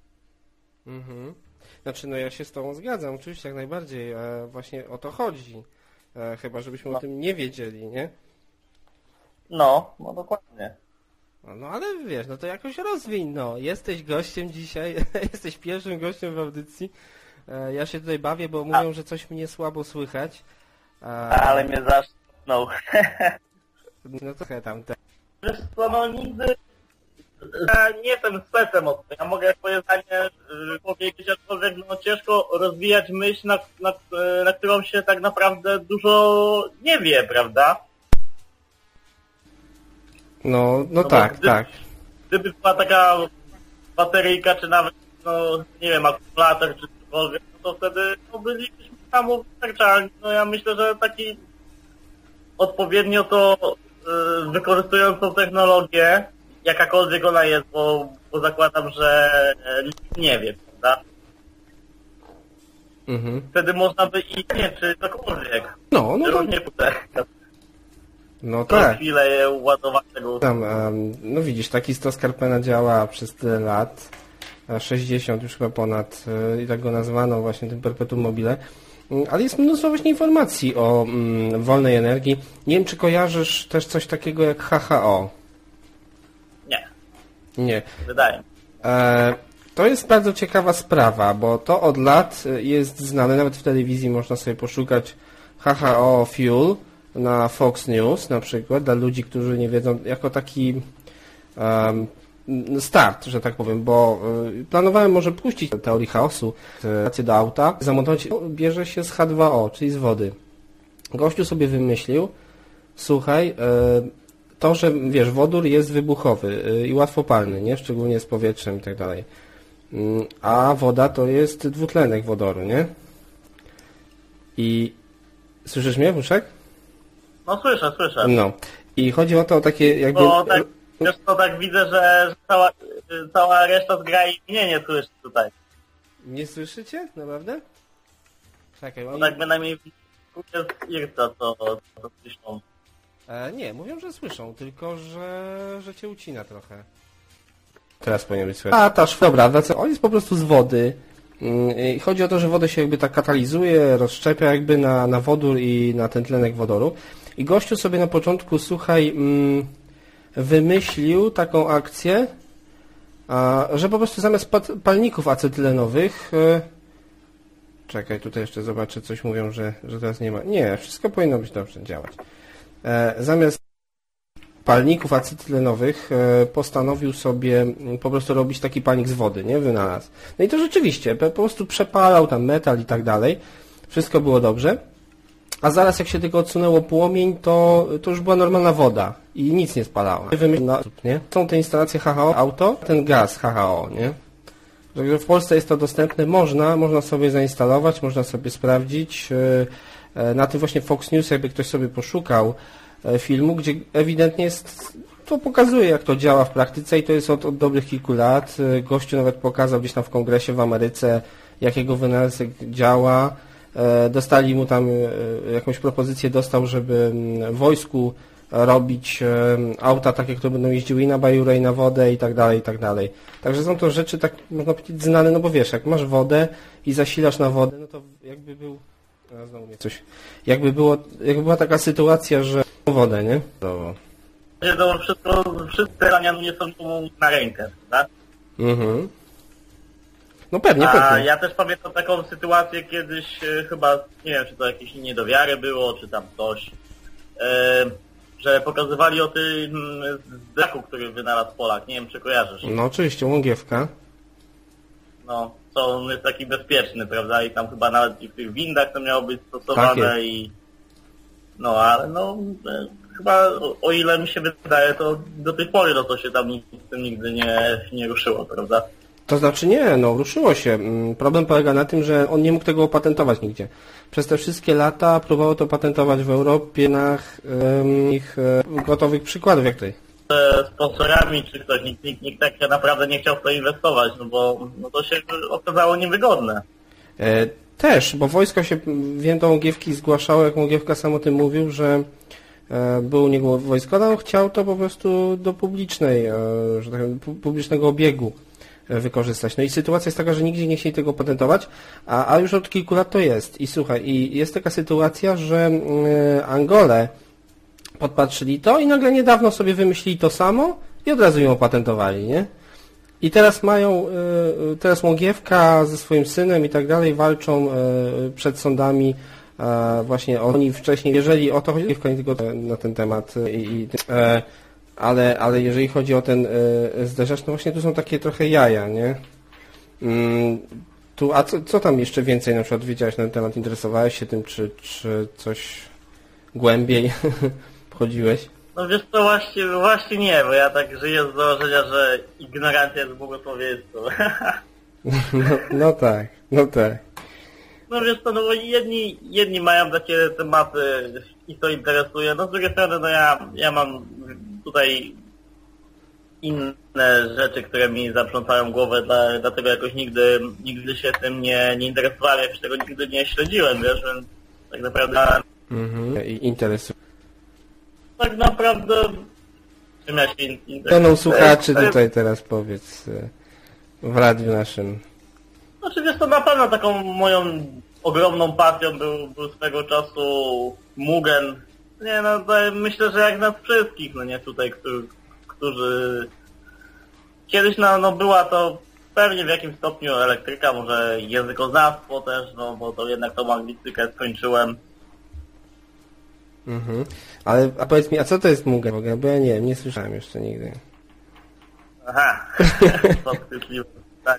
Znaczy, no ja się z tobą zgadzam, oczywiście, jak najbardziej. Właśnie o to chodzi. Chyba, żebyśmy o tym nie wiedzieli, nie? No dokładnie. No ale wiesz, no to jakoś rozwiń, no. Jesteś gościem dzisiaj, jesteś pierwszym gościem w audycji. Ja się tutaj bawię, bo mówią, że coś mnie słabo słychać. Ale mnie zaszczytnął. No to tam. Wiesz co, no nigdy... Ja nie jestem specem od tego. Ja mogę swoje zdanie powiedzieć, aczkolwiek no ciężko rozwijać myśl, na którą się tak naprawdę dużo nie wie, prawda? No tak. Gdyby była taka bateryjka, czy nawet, no nie wiem, akumulator, czy cokolwiek, no to wtedy bylibyśmy samowystarczalni. No ja myślę, że taki odpowiednio to wykorzystując tą technologię, jakakolwiek ona jest, bo zakładam, że nikt nie wie, prawda? Wtedy można by i nie, czy cokolwiek. No różnie no tak. Chwilę je ładować tego. No widzisz, taki stos Karpena działa przez tyle lat. 60 już chyba ponad, i tak go nazwano właśnie tym perpetuum mobile. Ale jest mnóstwo właśnie informacji o wolnej energii. Nie wiem, czy kojarzysz też coś takiego jak HHO? Nie. Nie. Wydaje mi się. To jest bardzo ciekawa sprawa, bo to od lat jest znane, nawet w telewizji można sobie poszukać HHO Fuel na Fox News na przykład, dla ludzi, którzy nie wiedzą, jako taki start, że tak powiem, bo planowałem może puścić teorię chaosu do auta, zamontować, bierze się z H2O, czyli z wody. Gościu sobie wymyślił, słuchaj, to, że wiesz, wodór jest wybuchowy i łatwopalny, nie? Szczególnie z powietrzem i tak dalej. A woda to jest dwutlenek wodoru, nie? I słyszysz mnie, Wuszek? No słyszę. No. I chodzi o to, o takie jakby... Bo tak, wiesz co, tak widzę, że cała reszta z gra i mnie nie słyszy tutaj. Nie słyszycie? Naprawdę? Czekaj, No tak bynajmniej jest Irca, to słyszą. Nie, mówią, że słyszą, tylko że cię ucina trochę. Teraz powinien być słyszeć. Dobra, on jest po prostu z wody. Chodzi o to, że wodę się jakby tak katalizuje, rozszczepia jakby na wodór i na ten tlenek wodoru. I gościu sobie na początku, słuchaj, wymyślił taką akcję, że po prostu zamiast palników acetylenowych... Czekaj, tutaj jeszcze zobaczę, coś mówią, że teraz nie ma... Nie, wszystko powinno być dobrze działać. Zamiast palników acetylenowych postanowił sobie po prostu robić taki palnik z wody, nie? Wynalazł. No i to rzeczywiście, po prostu przepalał tam metal i tak dalej. Wszystko było dobrze. A zaraz jak się tylko odsunęło płomień, to już była normalna woda i nic nie spalało. Nie? Są te instalacje HHO auto, ten gaz HHO, nie? Także w Polsce jest to dostępne, można sobie zainstalować, można sobie sprawdzić. Na tym właśnie Fox News, jakby ktoś sobie poszukał filmu, gdzie ewidentnie jest, to pokazuje, jak to działa w praktyce i to jest od dobrych kilku lat. Gościu nawet pokazał gdzieś tam w kongresie w Ameryce, jak jego wynalazek działa. Dostali mu tam jakąś propozycję, dostał, żeby w wojsku robić auta takie, które będą jeździły i na bajurę, i na wodę i tak dalej, i tak dalej. Także są to rzeczy, tak można powiedzieć, znane, no bo wiesz, jak masz wodę i zasilasz na wodę, no to jakby był... Jakby była taka sytuacja, że wodę, nie? To wszyscy raniani nie są mu na rękę, tak? Mhm. No pewnie. Ja też pamiętam taką sytuację kiedyś, chyba, nie wiem, czy to jakieś niedowiary było, czy tam coś, że pokazywali o tym zdeku, który wynalazł Polak, nie wiem, czy kojarzysz. No oczywiście, łągiewka. No, to on jest taki bezpieczny, prawda, i tam chyba nawet i w tych windach to miało być stosowane tak i... No, ale no, chyba o ile mi się wydaje, to do tej pory to się tam nigdy nie ruszyło, prawda? To znaczy nie, no ruszyło się. Problem polega na tym, że on nie mógł tego opatentować nigdzie. Przez te wszystkie lata próbowało to patentować w Europie na ich gotowych przykładów, jak tutaj. Sponsorami czy ktoś, nikt tak naprawdę nie chciał w to inwestować, no bo to się okazało niewygodne. Też, bo wojsko się, wiem, do Łągiewki zgłaszało, jak Łągiewka sam o tym mówił, że był u niego wojsko, ale on chciał to po prostu do publicznej, że tak powiem, publicznego obiegu wykorzystać. No i sytuacja jest taka, że nigdzie nie chcieli tego patentować, a już od kilku lat to jest. I słuchaj, i jest taka sytuacja, że Angole podpatrzyli to i nagle niedawno sobie wymyślili to samo i od razu ją opatentowali, nie? I teraz teraz Łągiewka ze swoim synem i tak dalej walczą przed sądami właśnie oni wcześniej, jeżeli o to chodzi, nie tylko na ten temat, ale jeżeli chodzi o ten zderzacz, no właśnie tu są takie trochę jaja, nie? A co tam jeszcze więcej na przykład wiedziałeś na ten temat, interesowałeś się tym, czy coś głębiej wchodziłeś? No wiesz co, właśnie nie, bo ja tak żyję z założenia, że ignorancja jest błogosławieństwem. No tak. No wiesz co, no bo jedni mają takie tematy i to interesuje, no z drugiej strony no ja mam tutaj inne rzeczy, które mi zaprzątają głowę, dlatego jakoś nigdy się tym nie interesowałem, jakoś tego nigdy nie śledziłem, wiesz, więc tak naprawdę... I interesuje. Tak naprawdę... Czym ja się interesuję? Będą słuchaczy tutaj teraz, powiedz, w radiu naszym. Znaczy wiesz, to na pewno taką moją ogromną pasją był swego czasu Mugen. Nie no, myślę, że jak nas wszystkich, no nie tutaj, którzy kiedyś no była to pewnie w jakimś stopniu elektryka, może językoznawstwo też, no bo to jednak tą anglistykę skończyłem. Mhm. Ale a powiedz mi, a co to jest Mugen w ogóle? Bo ja nie słyszałem jeszcze nigdy. Aha, podchwytliwe, tak.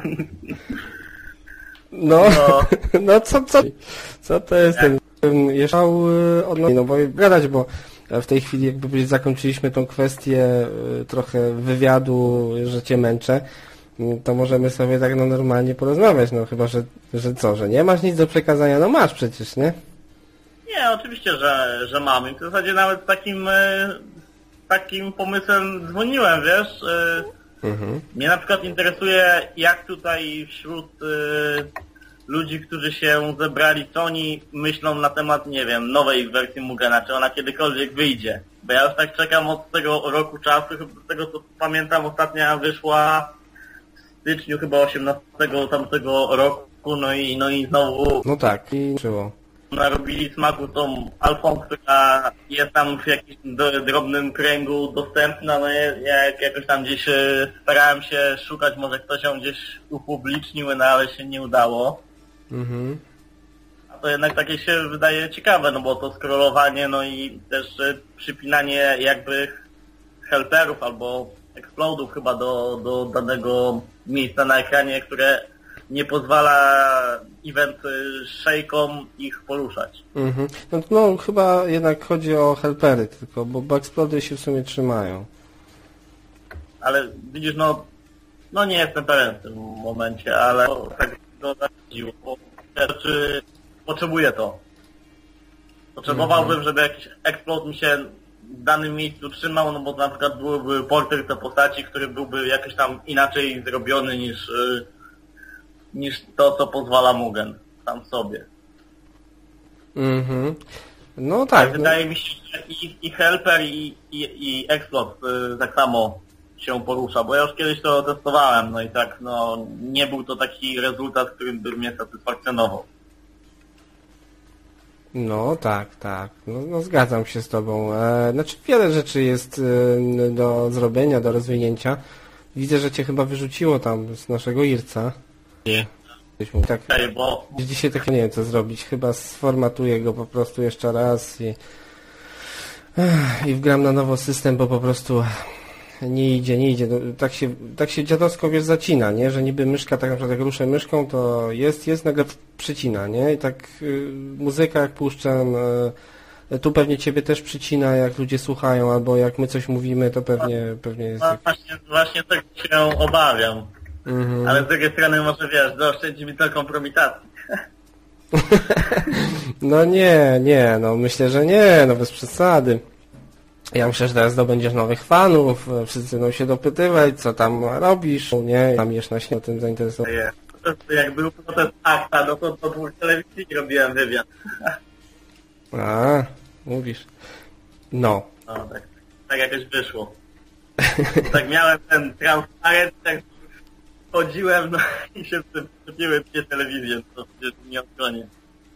No, no co to jest ten... Jeszcze odnośnie, no bo gadać, bo w tej chwili jakby zakończyliśmy tą kwestię trochę wywiadu, że cię męczę, to możemy sobie tak no normalnie porozmawiać, no chyba, że nie masz nic do przekazania, no masz przecież, nie? Nie, oczywiście, że mam i w zasadzie nawet takim pomysłem dzwoniłem, wiesz. Mnie na przykład interesuje, jak tutaj wśród ludzi, którzy się zebrali, co oni myślą na temat, nie wiem, nowej wersji Mugena, czy ona kiedykolwiek wyjdzie. Bo ja już tak czekam od tego roku czasu, z tego co pamiętam, ostatnia wyszła w styczniu chyba 18 tamtego roku, no i znowu... No tak, i było. Narobili smaku tą alfą, która jest tam w jakimś drobnym kręgu dostępna, no ja jakoś tam gdzieś starałem się szukać, może ktoś ją gdzieś upublicznił, no ale się nie udało. Mhm. A to jednak takie się wydaje ciekawe, no bo to scrollowanie, no i też przypinanie jakby helperów albo explodów chyba do danego miejsca na ekranie, które nie pozwala event shake'om ich poruszać. Mhm. No chyba jednak chodzi o helpery tylko, bo explody się w sumie trzymają. Ale widzisz, no nie jestem pewien w tym momencie, ale tak to zachodziło, bo czy potrzebuję to. Potrzebowałbym, żeby jakiś explode mi się w danym miejscu trzymał, no bo na przykład byłyby portret te postaci, który byłby jakoś tam inaczej zrobiony niż to, co pozwala Mugen sam sobie. Mhm. No tak. Wydaje mi się, że i helper i explode tak samo się porusza, bo ja już kiedyś to testowałem, no i tak, no nie był to taki rezultat, który by mnie satysfakcjonował. No tak. No zgadzam się z tobą. Znaczy wiele rzeczy jest do zrobienia, do rozwinięcia. Widzę, że cię chyba wyrzuciło tam z naszego IRCA. Nie. Tak, bo... Dzisiaj tak nie wiem co zrobić. Chyba sformatuję go po prostu jeszcze raz i wgram na nowo system, bo po prostu nie idzie. Tak się dziadowsko, wiesz, zacina, nie? Że niby myszka, tak naprawdę jak ruszę myszką, to jest, nagle przycina, nie? I tak muzyka jak puszczam, tu pewnie ciebie też przycina, jak ludzie słuchają, albo jak my coś mówimy, to pewnie jest... No, właśnie tego się obawiam. Mhm. Ale z drugiej strony może, wiesz, zaoszczędzi mi to kompromitacji. No nie, no myślę, że nie, no bez przesady. Ja myślę, że teraz zdobędziesz nowych fanów, wszyscy będą się dopytywać, co tam robisz, nie? Tam jeszcze na śniegu tym zainteresowany. Jak był protest akta, no to dwóch telewizji robiłem wywiad. A, mówisz. No. No, tak jakoś wyszło. Tak miałem ten transparent, tak chodziłem, no i się przyczepiły dwie telewizje, to przecież nie odkonię.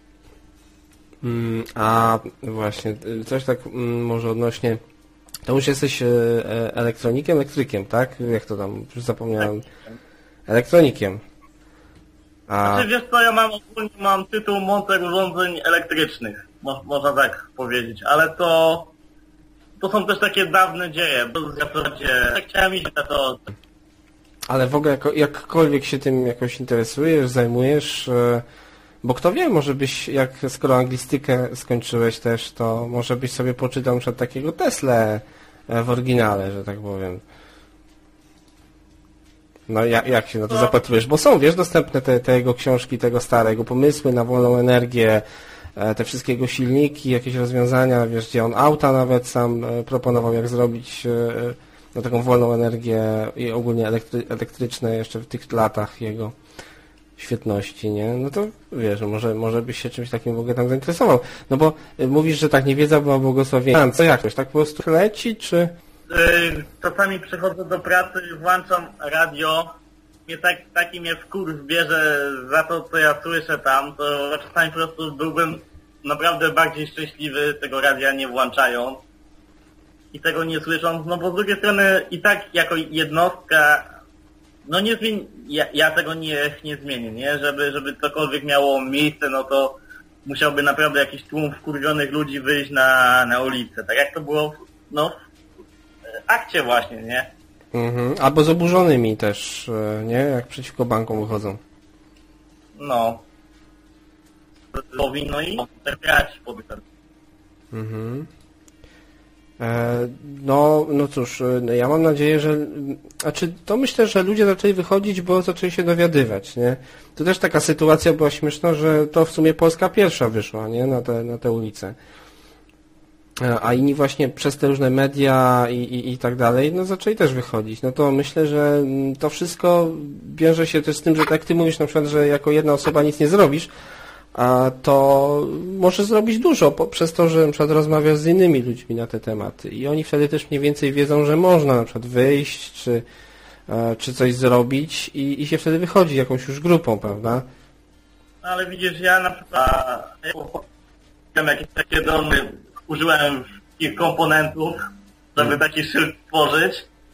A właśnie, coś tak może odnośnie... To już jesteś elektrykiem, tak? Jak to tam? Już zapomniałem. Elektronikiem. Znaczy, wiesz co, ja ogólnie tytuł monter urządzeń elektrycznych, można tak powiedzieć, ale to są też takie dawne dzieje, bo w zasadzie tak chciałem iść na to. Ale w ogóle jakkolwiek się tym jakoś interesujesz, zajmujesz, bo kto wie, może byś, skoro anglistykę skończyłeś też, to może byś sobie poczytał na przykład takiego Teslę w oryginale, że tak powiem. No jak się na to zapatrujesz? Bo są, wiesz, dostępne te jego książki, tego starego, pomysły na wolną energię, te wszystkie jego silniki, jakieś rozwiązania, wiesz, gdzie on auta nawet sam proponował, jak zrobić no, taką wolną energię i ogólnie elektryczne jeszcze w tych latach jego świetności, nie? No to wiesz, może byś się czymś takim w ogóle tam zainteresował. No bo mówisz, że tak niewiedza była błogosławienna. Co jakoś, tak po prostu leci, czy... Czasami przychodzę do pracy, włączam radio taki mnie wkurw bierze za to, co ja słyszę tam, to czasami po prostu byłbym naprawdę bardziej szczęśliwy, tego radia nie włączając i tego nie słysząc, no bo z drugiej strony i tak jako jednostka, no nie ja tego nie zmienię, nie? Żeby cokolwiek miało miejsce, no to musiałby naprawdę jakiś tłum wkurwionych ludzi wyjść na ulicę, tak jak to było w akcie właśnie, nie? Albo z oburzonymi też, nie? Jak przeciwko bankom wychodzą. No. Powinno i grać potem. No cóż, ja mam nadzieję, że... Znaczy, to myślę, że ludzie zaczęli wychodzić, bo zaczęli się dowiadywać, nie? To też taka sytuacja była śmieszna, że to w sumie Polska pierwsza wyszła, nie? Na te ulice. A inni właśnie przez te różne media i tak dalej, no zaczęli też wychodzić. No to myślę, że to wszystko bierze się też z tym, że tak jak ty mówisz na przykład, że jako jedna osoba nic nie zrobisz, a to może zrobić dużo przez to, że na przykład rozmawiasz z innymi ludźmi na te tematy i oni wtedy też mniej więcej wiedzą, że można na przykład wyjść, czy coś zrobić i się wtedy wychodzi jakąś już grupą, prawda? No ale widzisz, ja na przykład jakieś takie domy użyłem ich komponentów, żeby taki szyld tworzyć.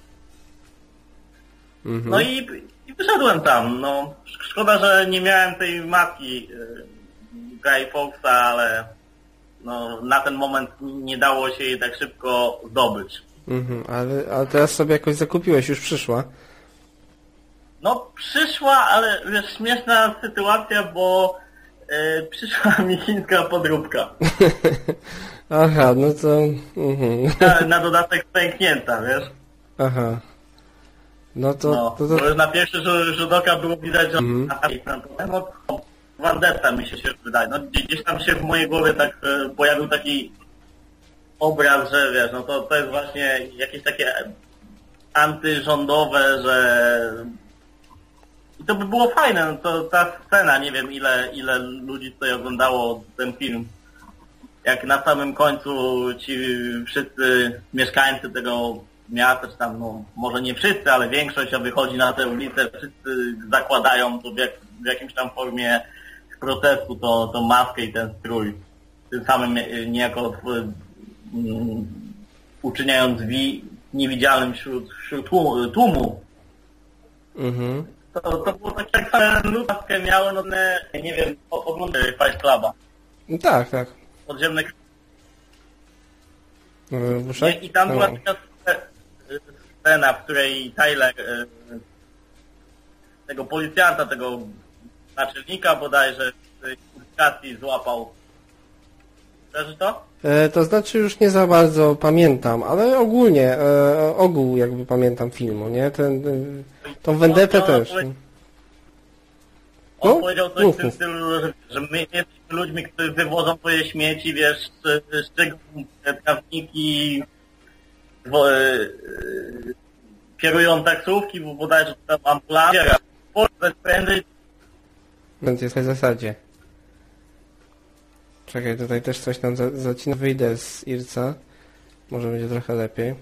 No i wyszedłem tam. No, szkoda, że nie miałem tej mapki Guy Fawkesa, ale no, na ten moment nie dało się jej tak szybko zdobyć. Ale teraz sobie jakoś zakupiłeś, już przyszła. No przyszła, ale wiesz, śmieszna sytuacja, bo przyszła mi chińska podróbka. Aha, no to... Na dodatek pęknięta, wiesz? Aha. No to... Bo na pierwszy rzut oka było widać, że Vendetta mi się wydaje. No gdzieś tam się w mojej głowie tak pojawił taki obraz, że wiesz, no to jest właśnie jakieś takie antyrządowe, że... I to by było fajne, no to ta scena, nie wiem ile ludzi tutaj oglądało ten film. Jak na samym końcu ci wszyscy mieszkańcy tego miasta, czy tam, no może nie wszyscy, ale większość wychodzi na tę ulicę, wszyscy zakładają to w jakimś tam formie protestu tą maskę i ten strój. Tym samym niejako uczyniając niewidzialnym wśród tłumu. To było tak jak same maskę miały, no nie wiem, oglądaj Fight Cluba. Tak. Podziemne... Buszek? I tam była taka scena, w której Tyler tego policjanta, tego naczelnika bodajże z publikacji złapał. Wiesz to? To znaczy już nie za bardzo pamiętam, ale ogólnie, ogół jakby pamiętam filmu, nie? Tą Vendettę też. On powiedział coś w tym stylu, że my jesteśmy ludźmi, którzy wywożą swoje śmieci, wiesz, z czego trawniki kierują taksówki, bo bodajże tam ambulancje, prędzej. Będzie w tej zasadzie. Czekaj, tutaj też coś tam zacina. Wyjdę z Irca. Może będzie trochę lepiej.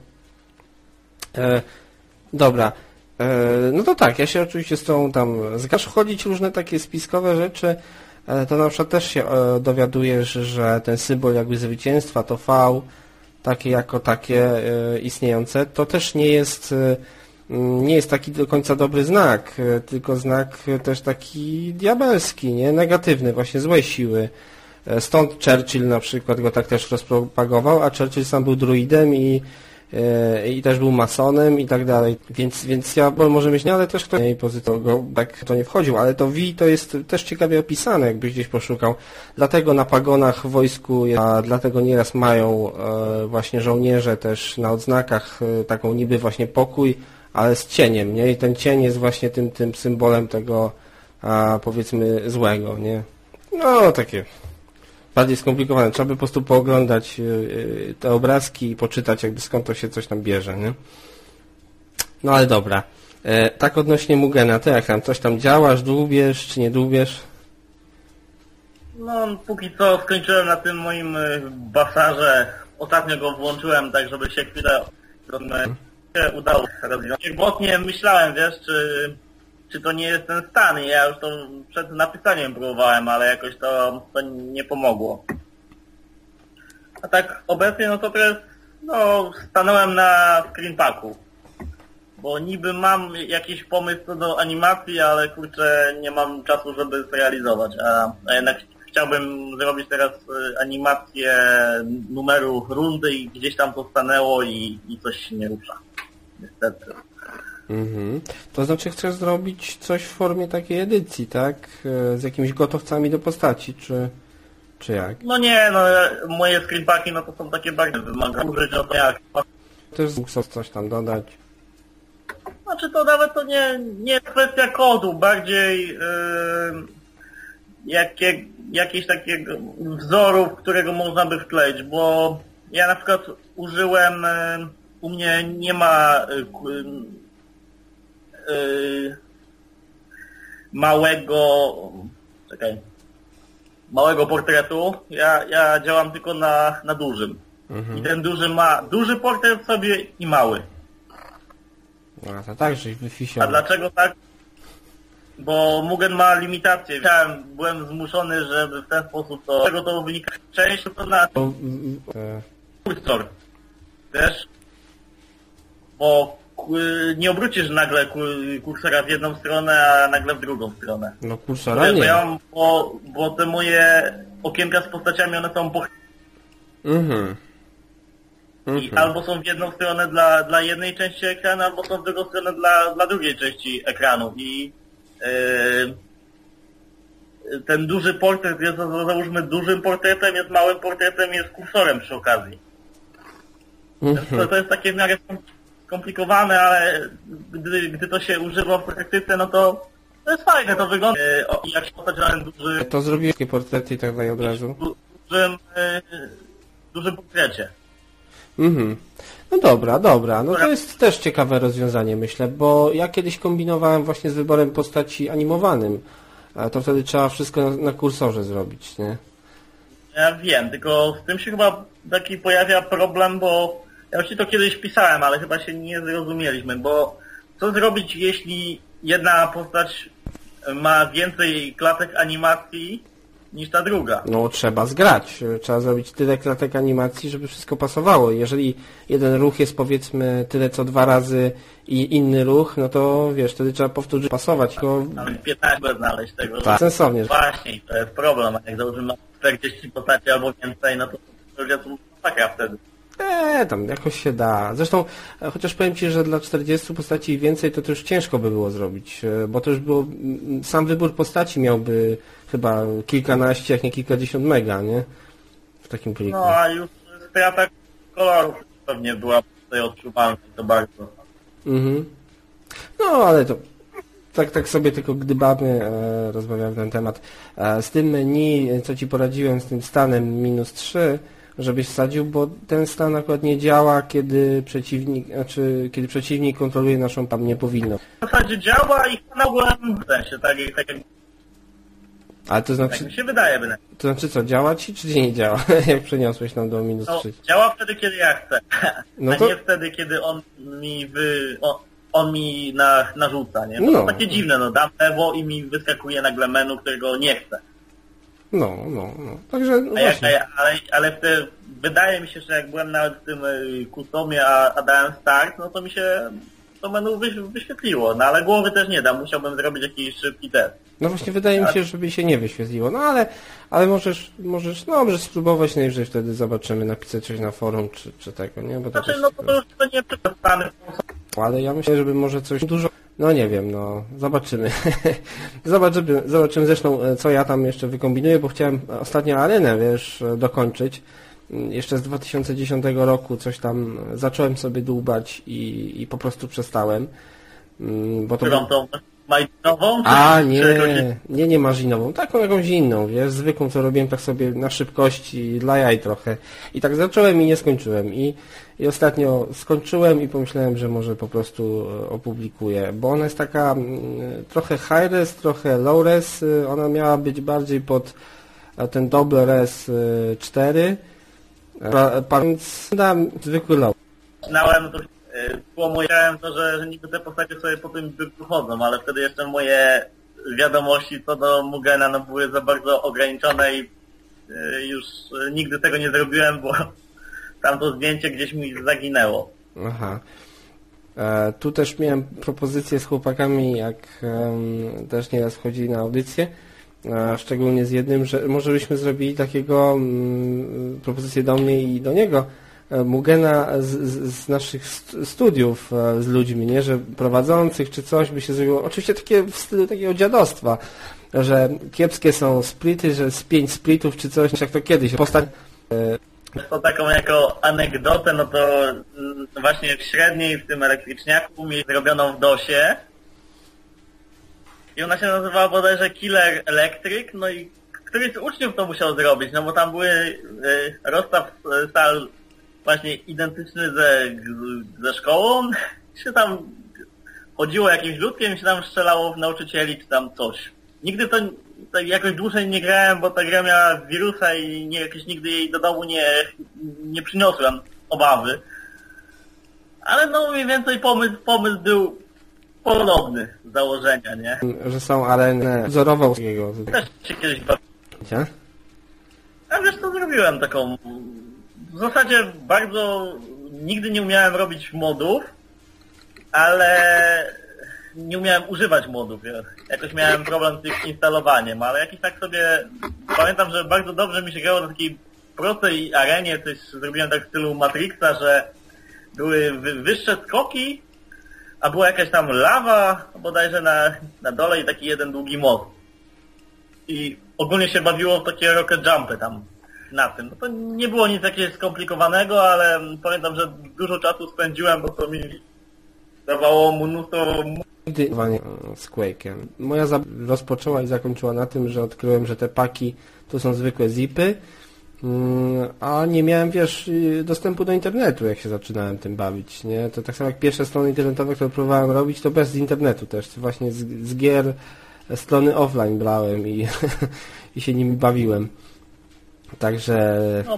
Dobra. No to tak, ja się oczywiście z tą tam zgadzasz chodzić różne takie spiskowe rzeczy, to na przykład też się dowiadujesz, że ten symbol jakby zwycięstwa, to V, takie jako takie istniejące, to też nie jest taki do końca dobry znak, tylko znak też taki diabelski, nie? Negatywny, właśnie złej siły. Stąd Churchill na przykład go tak też rozpropagował, a Churchill sam był druidem i też był masonem i tak dalej. Więc ja może myśleć, ale też kto nie pozytywnego tak to nie wchodził, ale to V to jest też ciekawie opisane, jakbyś gdzieś poszukał. Dlatego na pagonach w wojsku, a dlatego nieraz mają właśnie żołnierze też na odznakach taką niby właśnie pokój, ale z cieniem, nie? I ten cień jest właśnie tym symbolem tego powiedzmy złego, nie? No takie bardziej skomplikowane. Trzeba by po prostu pooglądać te obrazki i poczytać jakby skąd to się coś tam bierze, nie? No ale dobra. Tak odnośnie Mugena, to jak tam coś tam działasz, dłubiesz czy nie dłubiesz? No póki co skończyłem na tym moim basarze. Ostatnio go włączyłem tak, żeby się chwilę się udało rozwiązać. Błotnie myślałem, wiesz, czy to nie jest ten stan. Ja już to przed napisaniem próbowałem, ale jakoś to nie pomogło. A tak obecnie no to teraz stanąłem na screenpacku. Bo niby mam jakiś pomysł co do animacji, ale kurczę nie mam czasu, żeby zrealizować. A jednak chciałbym zrobić teraz animację numeru rundy i gdzieś tam to stanęło i coś się nie rusza. Niestety. Mhm. To znaczy chcesz zrobić coś w formie takiej edycji, tak? Z jakimiś gotowcami do postaci, czy jak? No nie, moje screenpacki to są takie bardziej wymagane, no to jak. Też mógł coś tam dodać. Znaczy to nawet to nie jest kwestia kodu, bardziej jakieś takiego wzoru, którego można by wkleić, bo ja na przykład użyłem, u mnie nie ma małego portretu, ja działam tylko na dużym. Mhm. I ten duży ma duży portret w sobie i mały. A to tak, żeś wyfisiał. A dlaczego tak? Bo Mugen ma limitację. Byłem zmuszony, żeby w ten sposób to... Z czego to wynika? Część to na... kursor. Wiesz? Bo nie obrócisz nagle kursora w jedną stronę, a nagle w drugą stronę. No kursora nie. Bo te moje okienka z postaciami, one są po... Mhm. I albo są w jedną stronę dla jednej części ekranu, albo są w drugą stronę dla drugiej części ekranu. I ten duży portret jest, załóżmy, dużym portretem, jest małym portretem, jest kursorem przy okazji. To jest takie w miarę skomplikowane, ale gdy to się używa w praktyce, no to jest fajne, to wygląda. Jak się postać na ten duży... To zrobiłeś takie portrety i tak dalej od razu? Dużym portrecie. Mhm. No dobra. No to jest też ciekawe rozwiązanie, myślę, bo ja kiedyś kombinowałem właśnie z wyborem postaci animowanym. A to wtedy trzeba wszystko na kursorze zrobić, nie? Ja wiem, tylko z tym się chyba taki pojawia problem, bo ja już ci to kiedyś pisałem, ale chyba się nie zrozumieliśmy, bo co zrobić, jeśli jedna postać ma więcej klatek animacji niż ta druga? No trzeba zgrać. Trzeba zrobić tyle klatek animacji, żeby wszystko pasowało. Jeżeli jeden ruch jest powiedzmy tyle co 2 razy i inny ruch, no to wiesz, wtedy trzeba powtórzyć, pasować. Nawet 15 znaleźć tego. Tak, sensownie. Właśnie, to jest problem. A jak założymy 40 postaci albo więcej, no to już jest masakra wtedy. Tam jakoś się da. Zresztą, chociaż powiem Ci, że dla 40 postaci i więcej to już ciężko by było zrobić, bo to już było, sam wybór postaci miałby chyba kilkanaście, jak nie kilkadziesiąt mega, nie? W takim pliku. No, a już strata kolorów pewnie była tutaj odczuwalna, to bardzo. Mhm. No, ale to tak sobie tylko gdybamy, rozmawiamy na ten temat. Z tym menu, co Ci poradziłem, z tym stanem -3, żebyś wsadził, bo ten stan akurat nie działa, kiedy przeciwnik kontroluje naszą pan, nie powinno. W zasadzie działa i mogłem w sensie, tak jak... Ale to znaczy... Tak mi się wydaje bynajmniej. To znaczy co, działa Ci, czy nie działa? Jak przeniosłeś nam do -3? No, działa wtedy, kiedy ja chcę, no a to... nie wtedy, kiedy on mi narzuca, nie? To takie dziwne, dam lewo i mi wyskakuje nagle menu, którego nie chcę. No. Także właśnie. Ale wydaje mi się, że jak byłem nawet w tym customie, a dałem start, no to mi się to menu wyświetliło. No ale głowy też nie dam, musiałbym zrobić jakiś szybki test. No właśnie wydaje mi się, żeby się nie wyświetliło. No ale możesz spróbować, najwyżej wtedy zobaczymy, napisać coś na forum czy tego, nie? Bo to znaczy, to już to nie przetestane. Ale ja myślę, żeby może coś dużo... No nie wiem, zobaczymy. Zobaczymy zresztą, co ja tam jeszcze wykombinuję, bo chciałem ostatnio arenę, dokończyć. Jeszcze z 2010 roku coś tam zacząłem sobie dłubać i po prostu przestałem. Bo to... Którą tą majzinową? Nie marzinową, taką jakąś inną, zwykłą, co robiłem tak sobie na szybkości, dla jaj trochę. I tak zacząłem i nie skończyłem. I ostatnio skończyłem i pomyślałem, że może po prostu opublikuję, bo ona jest taka trochę high res, trochę low res. Ona miała być bardziej pod ten double res 4, więc dam zwykły low. Pomyślałem to, że niby te postacie sobie po tym wychodzą, ale wtedy jeszcze moje wiadomości co do Mugena no były za bardzo ograniczone i już nigdy tego nie zrobiłem, bo tamto zdjęcie gdzieś mi zaginęło. Aha. Tu też miałem propozycję z chłopakami, jak też nieraz chodzili na audycję, szczególnie z jednym, że może byśmy zrobili takiego propozycję do mnie i do niego, Mugena z naszych studiów z ludźmi, nie, że prowadzących czy coś by się zrobiło, oczywiście takie w stylu takiego dziadostwa, że kiepskie są splity, że z 5 splitów czy coś, jak to kiedyś postać. To taką jako anegdotę, no to właśnie w średniej w tym elektryczniaku mieli zrobioną w DOSie i ona się nazywała bodajże Killer Electric, no i któryś z uczniów to musiał zrobić, no bo tam były rozstaw sal właśnie identyczny ze szkołą, się tam chodziło jakimś ludkiem i się tam strzelało w nauczycieli czy tam coś. Nigdy to jakoś dłużej nie grałem, bo ta gra miała wirusa i jakoś nigdy jej do domu nie przyniosłem obawy. Ale no mniej więcej pomysł był podobny z założenia, nie? Że są areny wzorował jego. Też się kiedyś bawiłem. A wiesz co, zrobiłem taką... W zasadzie bardzo... Nigdy nie umiałem robić modów, ale nie umiałem używać modów. Jakoś miałem problem z ich instalowaniem, ale jakiś tak sobie... Pamiętam, że bardzo dobrze mi się grało na takiej prostej arenie, coś zrobiłem tak w stylu Matrixa, że były wyższe skoki, a była jakaś tam lawa bodajże na dole i taki jeden długi most. I ogólnie się bawiło w takie rocket jumpy tam na tym. No to nie było nic jakiegoś skomplikowanego, ale pamiętam, że dużo czasu spędziłem, bo to mi dawało mnóstwo... z Quake'em. Moja rozpoczęła i zakończyła na tym, że odkryłem, że te paki to są zwykłe zipy, a nie miałem, wiesz, dostępu do internetu, jak się zaczynałem tym bawić, nie? To tak samo jak pierwsze strony internetowe, które próbowałem robić, to bez internetu też. Właśnie z gier strony offline brałem i, i się nimi bawiłem. Także...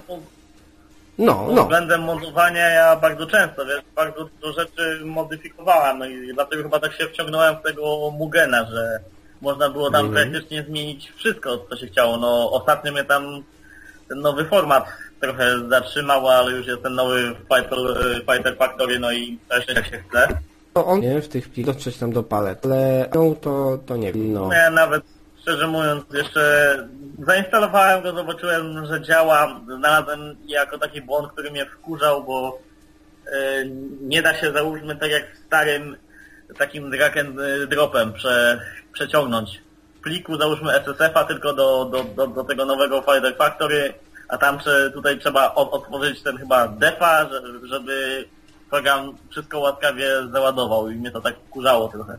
No. Względem modowania ja bardzo często, wiesz, bardzo dużo rzeczy modyfikowałem, no i dlatego chyba tak się wciągnąłem w tego Mugena, że można było tam praktycznie zmienić wszystko, co się chciało. No ostatnio mnie tam ten nowy format trochę zatrzymał, ale już jest ten nowy Fighter Factory, no i też jak się chce. No on nie w tych dotrzeć tam do palet, ale no to nie wiem, no. Ja nawet, szczerze mówiąc, jeszcze zainstalowałem go, zobaczyłem, że działa, znalazłem jako taki błąd, który mnie wkurzał, bo nie da się, załóżmy, tak jak w starym takim drag and dropem przeciągnąć pliku, załóżmy SSF-a tylko do tego nowego Fighter Factory, a tam tutaj trzeba otworzyć ten chyba defa, żeby program wszystko łaskawie załadował i mnie to tak wkurzało trochę.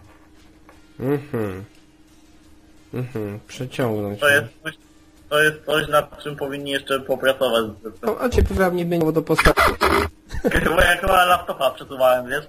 Przeciągnąć. To jest coś, nad czym powinni jeszcze popracować. No, a cię program nie będzie do postawy. Bo ja chyba laptopa przesuwałem, wiesz?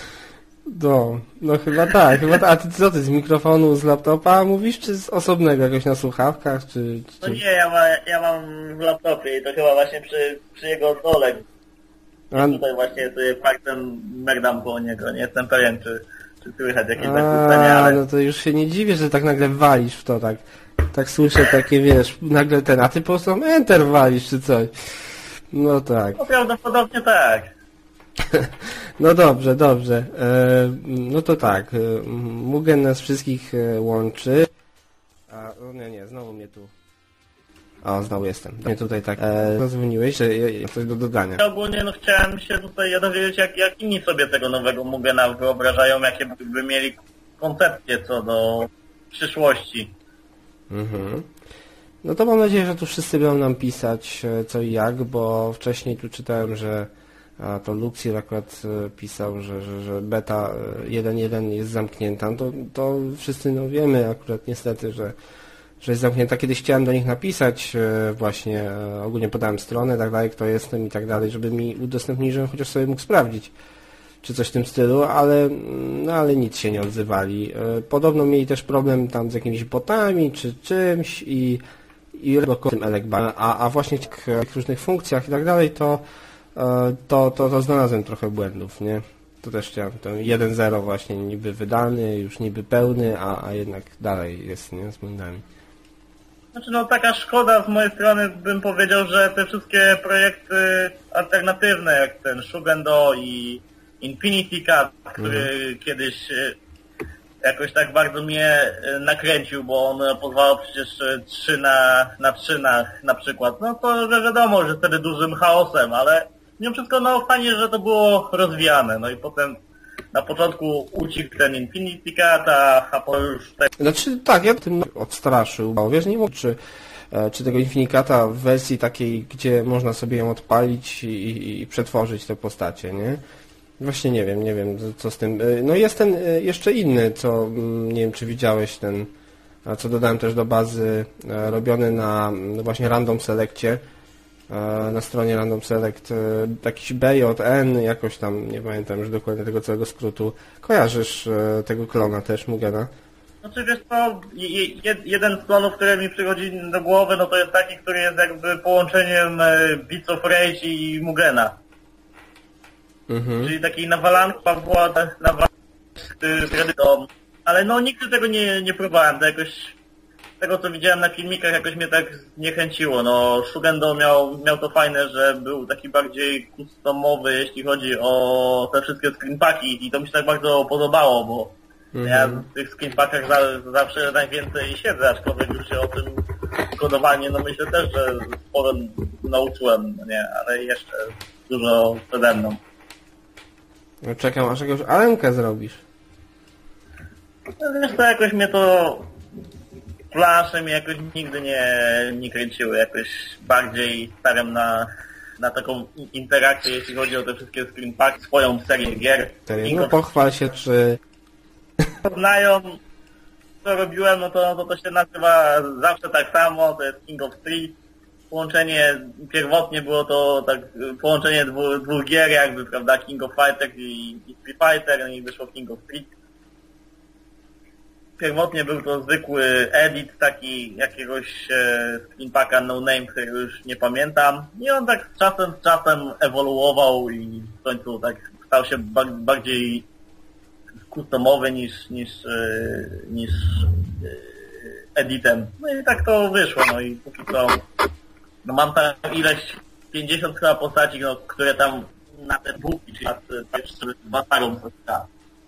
No chyba tak. A ty co, ty z mikrofonu, z laptopa mówisz, czy z osobnego jakoś na słuchawkach, czy... No nie, ja mam w laptopie i to chyba właśnie przy jego dole. Tutaj właśnie sobie faktem merdam po niego, nie jestem pewien, czy słychać jakieś zakłócenia, ale... no to już się nie dziwię, że tak nagle walisz w to, tak słyszę takie, wiesz, nagle a ty po prostu enter walisz, czy coś. No tak. No prawdopodobnie tak. No dobrze. No to tak, Mugen nas wszystkich łączy. Nie, znowu mnie tu... O, znowu jestem. Mnie tutaj tak zadzwoniłeś, że coś do dodania. Ja ogólnie chciałem się tutaj dowiedzieć, jak inni sobie tego nowego Mugena wyobrażają, jakie by mieli koncepcje co do przyszłości. No to mam nadzieję, że tu wszyscy będą nam pisać co i jak, bo wcześniej tu czytałem, że to Luxier akurat pisał, że beta 1.1 jest zamknięta. To wszyscy wiemy akurat niestety, że jest zamknięta. Kiedyś chciałem do nich napisać właśnie, ogólnie podałem stronę, tak dalej, kto jestem i tak dalej, żeby mi udostępnili, żebym chociaż sobie mógł sprawdzić, czy coś w tym stylu, ale nic się nie odzywali. Podobno mieli też problem tam z jakimiś botami, czy czymś i tym Elekba. A właśnie w tych różnych funkcjach i tak dalej, to znalazłem trochę błędów, nie? To też chciałem, ten 1.0 właśnie niby wydany, już niby pełny, a jednak dalej jest, nie, z błędami. Znaczy no taka szkoda z mojej strony, bym powiedział, że te wszystkie projekty alternatywne, jak ten Shugendo i Infinity Cut, który kiedyś jakoś tak bardzo mnie nakręcił, bo on pozwalał przecież 3 na 3 na przykład. No to wiadomo, że wtedy dużym chaosem, ale mimo wszystko no fajnie, że to było rozwijane. No i potem na początku uciekł ten Infinity Cut, a po już... Znaczy tak, ja tym odstraszył. Wiesz, nie wiem, czy tego Infinity Cut'a w wersji takiej, gdzie można sobie ją odpalić i przetworzyć te postacie, nie? Właśnie nie wiem co z tym. No jest ten jeszcze inny, co nie wiem czy widziałeś, ten, co dodałem też do bazy, robiony na właśnie Random Selectie, na stronie Random Select, jakiś BJN, jakoś tam, nie pamiętam już dokładnie tego całego skrótu. Kojarzysz tego klona też, Mugena? Znaczy wiesz co, jeden z klonów, który mi przychodzi do głowy, no to jest taki, który jest jakby połączeniem Beats of Rage i Mugena. Czyli takiej nawalanka była kredytą. Ale no nigdy tego nie próbowałem, to jakoś tego co widziałem na filmikach jakoś mnie tak zniechęciło. No Shugendo miał to fajne, że był taki bardziej customowy, jeśli chodzi o te wszystkie screenpaki i to mi się tak bardzo podobało, bo ja w tych screenpackach zawsze najwięcej siedzę, aczkolwiek już się o tym kodowanie, no myślę też, że sporo nauczyłem, no nie, ale jeszcze dużo przede mną. No czekam, aż jakąś arenkę zrobisz. No wiesz to jakoś mnie to plansze mnie jakoś nigdy nie kręciły, jakoś bardziej staram na taką interakcję, jeśli chodzi o te wszystkie screenpacki, swoją serię gier. No pochwal się, czy... Znają, co robiłem, no to się nazywa zawsze tak samo, to jest King of Street. Połączenie, pierwotnie było to tak połączenie dwóch gier jakby, prawda, King of Fighters i Street Fighter, no i wyszło King of Street. Pierwotnie był to zwykły edit taki jakiegoś screenpacka No Name, którego już nie pamiętam. I on tak z czasem ewoluował i w końcu tak stał się bardziej customowy niż editem. No i tak to wyszło, no i póki co no mam tam ileś 50 chyba postaci, no, które tam na te buki, czyli na starą postać.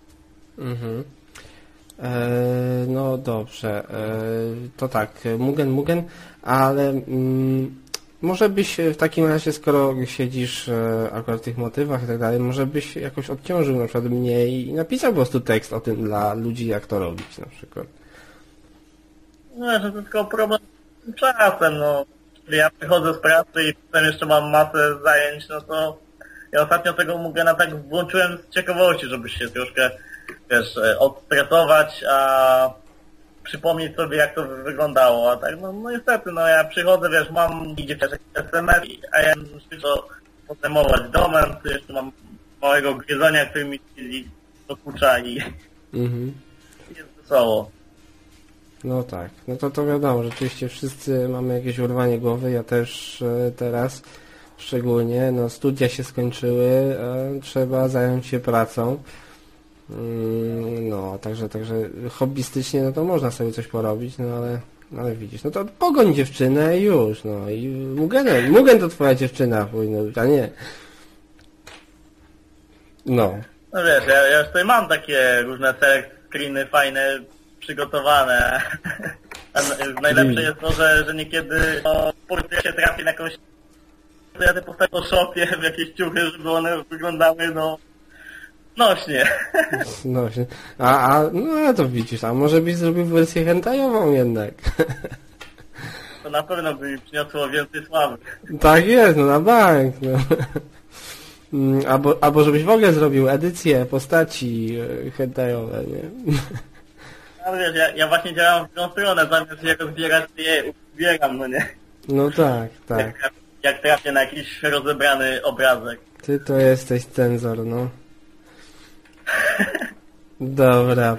No dobrze, to tak, Mugen, ale może byś w takim razie, skoro siedzisz akurat w tych motywach i tak dalej, może byś jakoś odciążył na przykład mnie i napisał po prostu tekst o tym dla ludzi, jak to robić na przykład. No, że to tylko problem z czasem, no. Ja przychodzę z pracy i potem jeszcze mam masę zajęć, no to ja ostatnio tego Mugena tak włączyłem z ciekawości, żeby się troszkę, wiesz, odstresować, a przypomnieć sobie, jak to wyglądało, a tak, no niestety, no ja przychodzę, wiesz, idzie też SMS, a ja muszę potemować domem, tu jeszcze mam małego gryzonia, który mi dokucza i jest wesoło. No tak, no to wiadomo, rzeczywiście wszyscy mamy jakieś urwanie głowy, ja też teraz szczególnie, no studia się skończyły, trzeba zająć się pracą, no także hobbystycznie no to można sobie coś porobić, no ale widzisz, no to pogoń dziewczynę i już, no i Mugen to twoja dziewczyna powinna być, a nie. No. No wiesz, ja już tutaj mam takie różne select screeny fajne, przygotowane. A najlepsze jest to, że niekiedy policja się trafi na jakąś... Ja te postawię po szopie w jakieś ciuchy, żeby one wyglądały, no... nośnie. Nośnie. No to widzisz, a może byś zrobił wersję hentajową jednak. To na pewno by mi przyniosło więcej sławy. Tak jest, no na bank, no. Albo żebyś w ogóle zrobił edycję postaci hentajowe, nie? Ale wiesz, ja właśnie działam w tą stronę, zamiast je rozbierać, je ubieram, no nie? No tak. Jak trafię na jakiś rozebrany obrazek. Ty to jesteś cenzor, no. Dobra.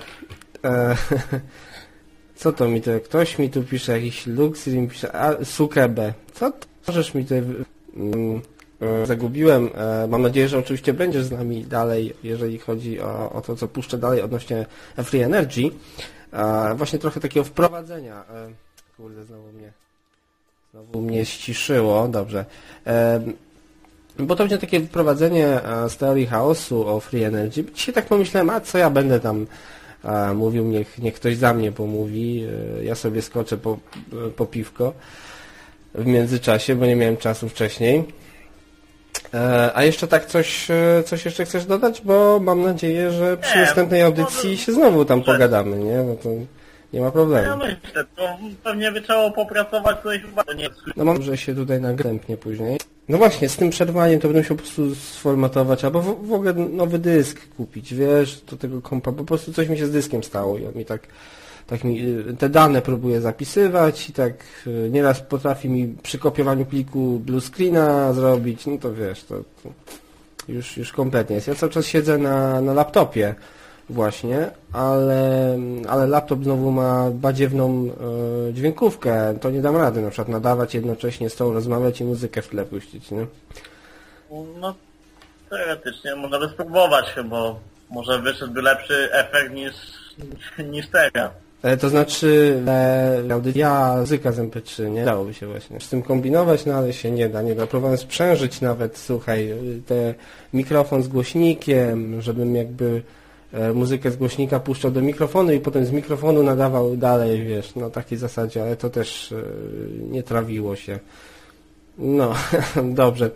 Co to mi tu? Ktoś mi tu pisze, jakiś Luxir mi pisze, Sukebe. Co to? Możesz mi tutaj zagubiłem. Mam nadzieję, że oczywiście będziesz z nami dalej, jeżeli chodzi o to, co puszczę dalej odnośnie Free Energy. Właśnie trochę takiego wprowadzenia. Kurde, znowu mnie ściszyło. Dobrze. Bo to będzie takie wprowadzenie z teorii chaosu o Free Energy. Dzisiaj tak pomyślałem, a co ja będę tam mówił, niech ktoś za mnie pomówi. Ja sobie skoczę po piwko w międzyczasie, bo nie miałem czasu wcześniej. A jeszcze tak coś jeszcze chcesz dodać? Bo mam nadzieję, że przy następnej audycji się znowu tam pogadamy, nie? No to nie ma problemu. Ja myślę, to pewnie by trzeba popracować coś bardzo nie. No mam, że się tutaj następnie później. No właśnie, z tym przerwaniem to będę musiał po prostu sformatować, albo w ogóle nowy dysk kupić, wiesz, do tego kompa. Po prostu coś mi się z dyskiem stało i on mi tak mi te dane próbuje zapisywać i tak nieraz potrafi mi przy kopiowaniu pliku blue screena zrobić, no to wiesz, to już kompletnie jest. Ja cały czas siedzę na laptopie właśnie, ale laptop znowu ma badziewną dźwiękówkę, to nie dam rady na przykład nadawać jednocześnie z tą rozmawiać i muzykę w tle puścić, nie? No teoretycznie można by spróbować, bo może wyszedłby lepszy efekt niż teraz. To znaczy, audycja muzyka z MP3, nie? Dałoby się właśnie z tym kombinować, no ale się nie da. Próbowałem sprzężyć nawet, słuchaj, te mikrofon z głośnikiem, żebym jakby muzykę z głośnika puszczał do mikrofonu i potem z mikrofonu nadawał dalej, wiesz, no takiej zasadzie, ale to też nie trawiło się. No, dobrze.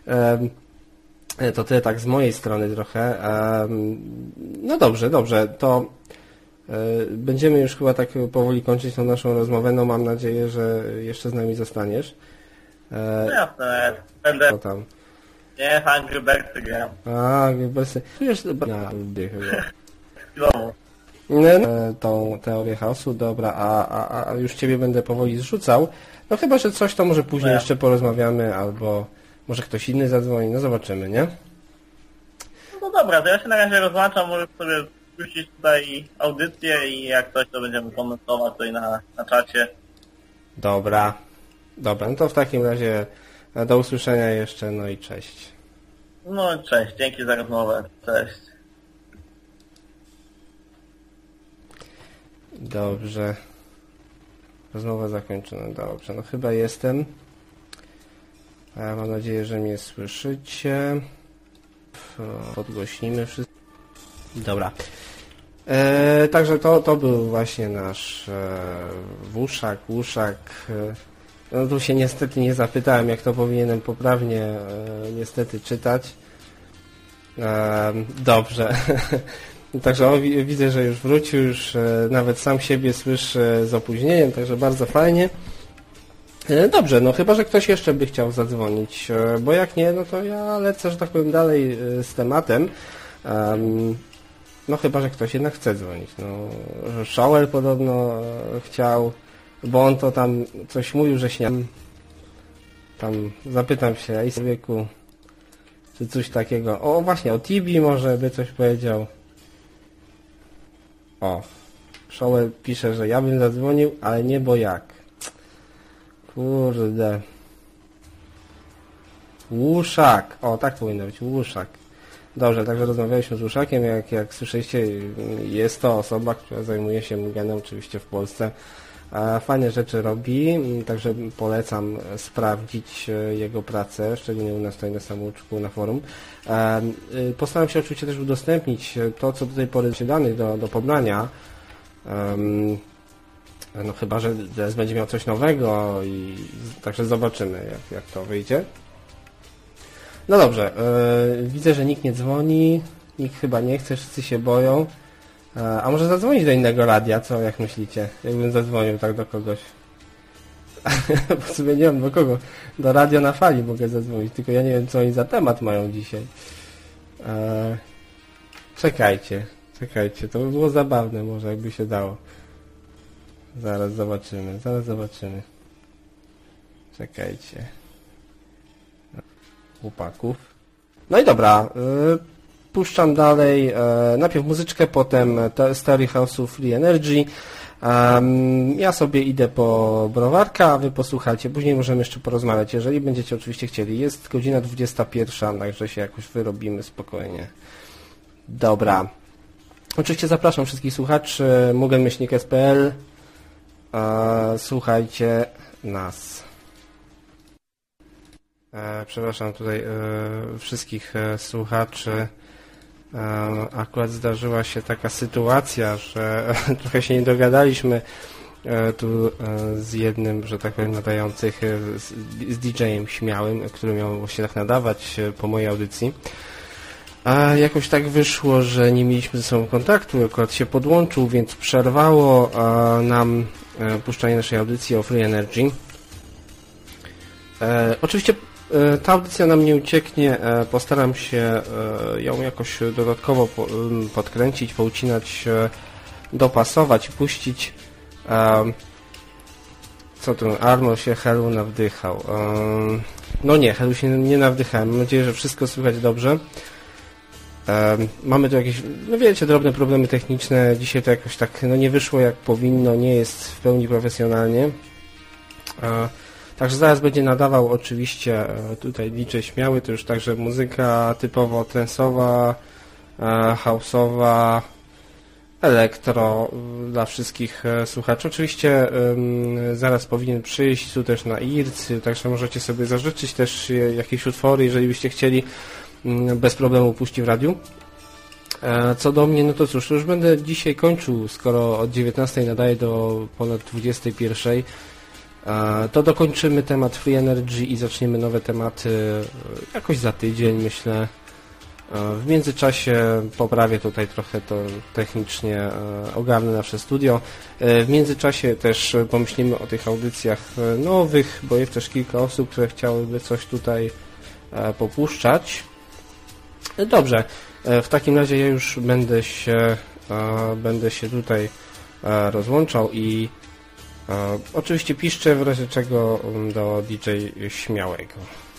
To tyle tak z mojej strony trochę. No dobrze, to będziemy już chyba tak powoli kończyć tą naszą rozmowę. No mam nadzieję, że jeszcze z nami zostaniesz. No jasne, będę. Co tam? Nie, Angry Birdsy gram. Angry Birdsy. Już na lubię chyba. Znowu. Tą teorię chaosu, dobra, a już ciebie będę powoli zrzucał. No chyba, że coś to może później jeszcze porozmawiamy, albo może ktoś inny zadzwoni, no zobaczymy, nie? No dobra, to ja się na razie rozłączam, możesz sobie puścić tutaj audycję i jak coś, to będziemy komentować tutaj na czacie. Dobra, no to w takim razie do usłyszenia jeszcze, no i cześć. No cześć, dzięki za rozmowę, cześć. Dobrze. Rozmowa zakończona, dobrze. No chyba jestem. Mam nadzieję, że mnie słyszycie. Podgłośnimy wszystko. Dobra. Także to był właśnie nasz Łuszak. No tu się niestety nie zapytałem, jak to powinienem poprawnie niestety czytać. Dobrze. Także widzę, że już wrócił, już nawet sam siebie słyszę z opóźnieniem, także bardzo fajnie. Dobrze, no chyba, że ktoś jeszcze by chciał zadzwonić, bo jak nie, no to ja lecę, że tak powiem, dalej z tematem. No chyba, że ktoś jednak chce dzwonić. No, Shower podobno chciał, bo on to tam coś mówił, że śniam. Tam zapytam się, ej człowieku, czy coś takiego. O właśnie, o Tibi może by coś powiedział. O, Shower pisze, że ja bym zadzwonił, ale nie bo jak. Kurde. Łuszak. O, tak powinno być, Łuszak. Dobrze, także rozmawialiśmy z Łuszakiem. Jak słyszeliście, jest to osoba, która zajmuje się mugenem oczywiście w Polsce. Fajne rzeczy robi, także polecam sprawdzić jego pracę, szczególnie u nas tutaj na Samouczku, na forum. Postaram się oczywiście też udostępnić to, co do tej pory się danych do pobrania. No chyba, że DS będzie miał coś nowego i także zobaczymy, jak to wyjdzie. No dobrze, widzę, że nikt nie dzwoni, nikt chyba nie chce, wszyscy się boją. A może zadzwonić do innego radia, co jak myślicie? Jakbym zadzwonił tak do kogoś. Bo sobie nie wiem do kogo. Do Radio na Fali mogę zadzwonić, tylko ja nie wiem, co oni za temat mają dzisiaj. Czekajcie, to by było zabawne może, jakby się dało. Zaraz zobaczymy. Czekajcie. Chłopaków. No i dobra, puszczam dalej, najpierw muzyczkę, potem z teorii chaosu Free Energy. Ja sobie idę po browarka, a wy posłuchajcie, później możemy jeszcze porozmawiać, jeżeli będziecie oczywiście chcieli. Jest godzina 21, także się jakoś wyrobimy spokojnie. Dobra. Oczywiście zapraszam wszystkich słuchaczy mugen-.pl. Słuchajcie nas. Przepraszam tutaj wszystkich słuchaczy. Akurat zdarzyła się taka sytuacja, że trochę się nie dogadaliśmy tu z jednym, że tak powiem, nadających, z DJ-em śmiałym, który miał właśnie tak nadawać po mojej audycji. A jakoś tak wyszło, że nie mieliśmy ze sobą kontaktu, akurat się podłączył, więc przerwało nam puszczanie naszej audycji o Free Energy. Oczywiście ta audycja nam nie ucieknie, postaram się ją jakoś dodatkowo podkręcić, poucinać, dopasować, puścić. Co tu? Arno się Helu nawdychał. No nie, Helu się nie nawdychałem. Mam nadzieję, że wszystko słychać dobrze. Mamy tu jakieś, no wiecie, drobne problemy techniczne. Dzisiaj to jakoś tak nie wyszło jak powinno, nie jest w pełni profesjonalnie. Także zaraz będzie nadawał oczywiście tutaj DJ śmiały, to już także muzyka typowo trance'owa, house'owa, elektro dla wszystkich słuchaczy. Oczywiście zaraz powinien przyjść tu też na IRC, także możecie sobie zażyczyć też jakieś utwory, jeżeli byście chcieli, bez problemu puści w radiu. Co do mnie, no to cóż, to już będę dzisiaj kończył, skoro od 19 nadaję do ponad 21. To dokończymy temat Free Energy i zaczniemy nowe tematy jakoś za tydzień, myślę. W międzyczasie poprawię tutaj trochę to technicznie, ogarnę nasze studio. W międzyczasie też pomyślimy o tych audycjach nowych, bo jest też kilka osób, które chciałyby coś tutaj popuszczać. Dobrze, w takim razie ja już będę się tutaj rozłączał i oczywiście piszczę w razie czego do DJ Śmiałego.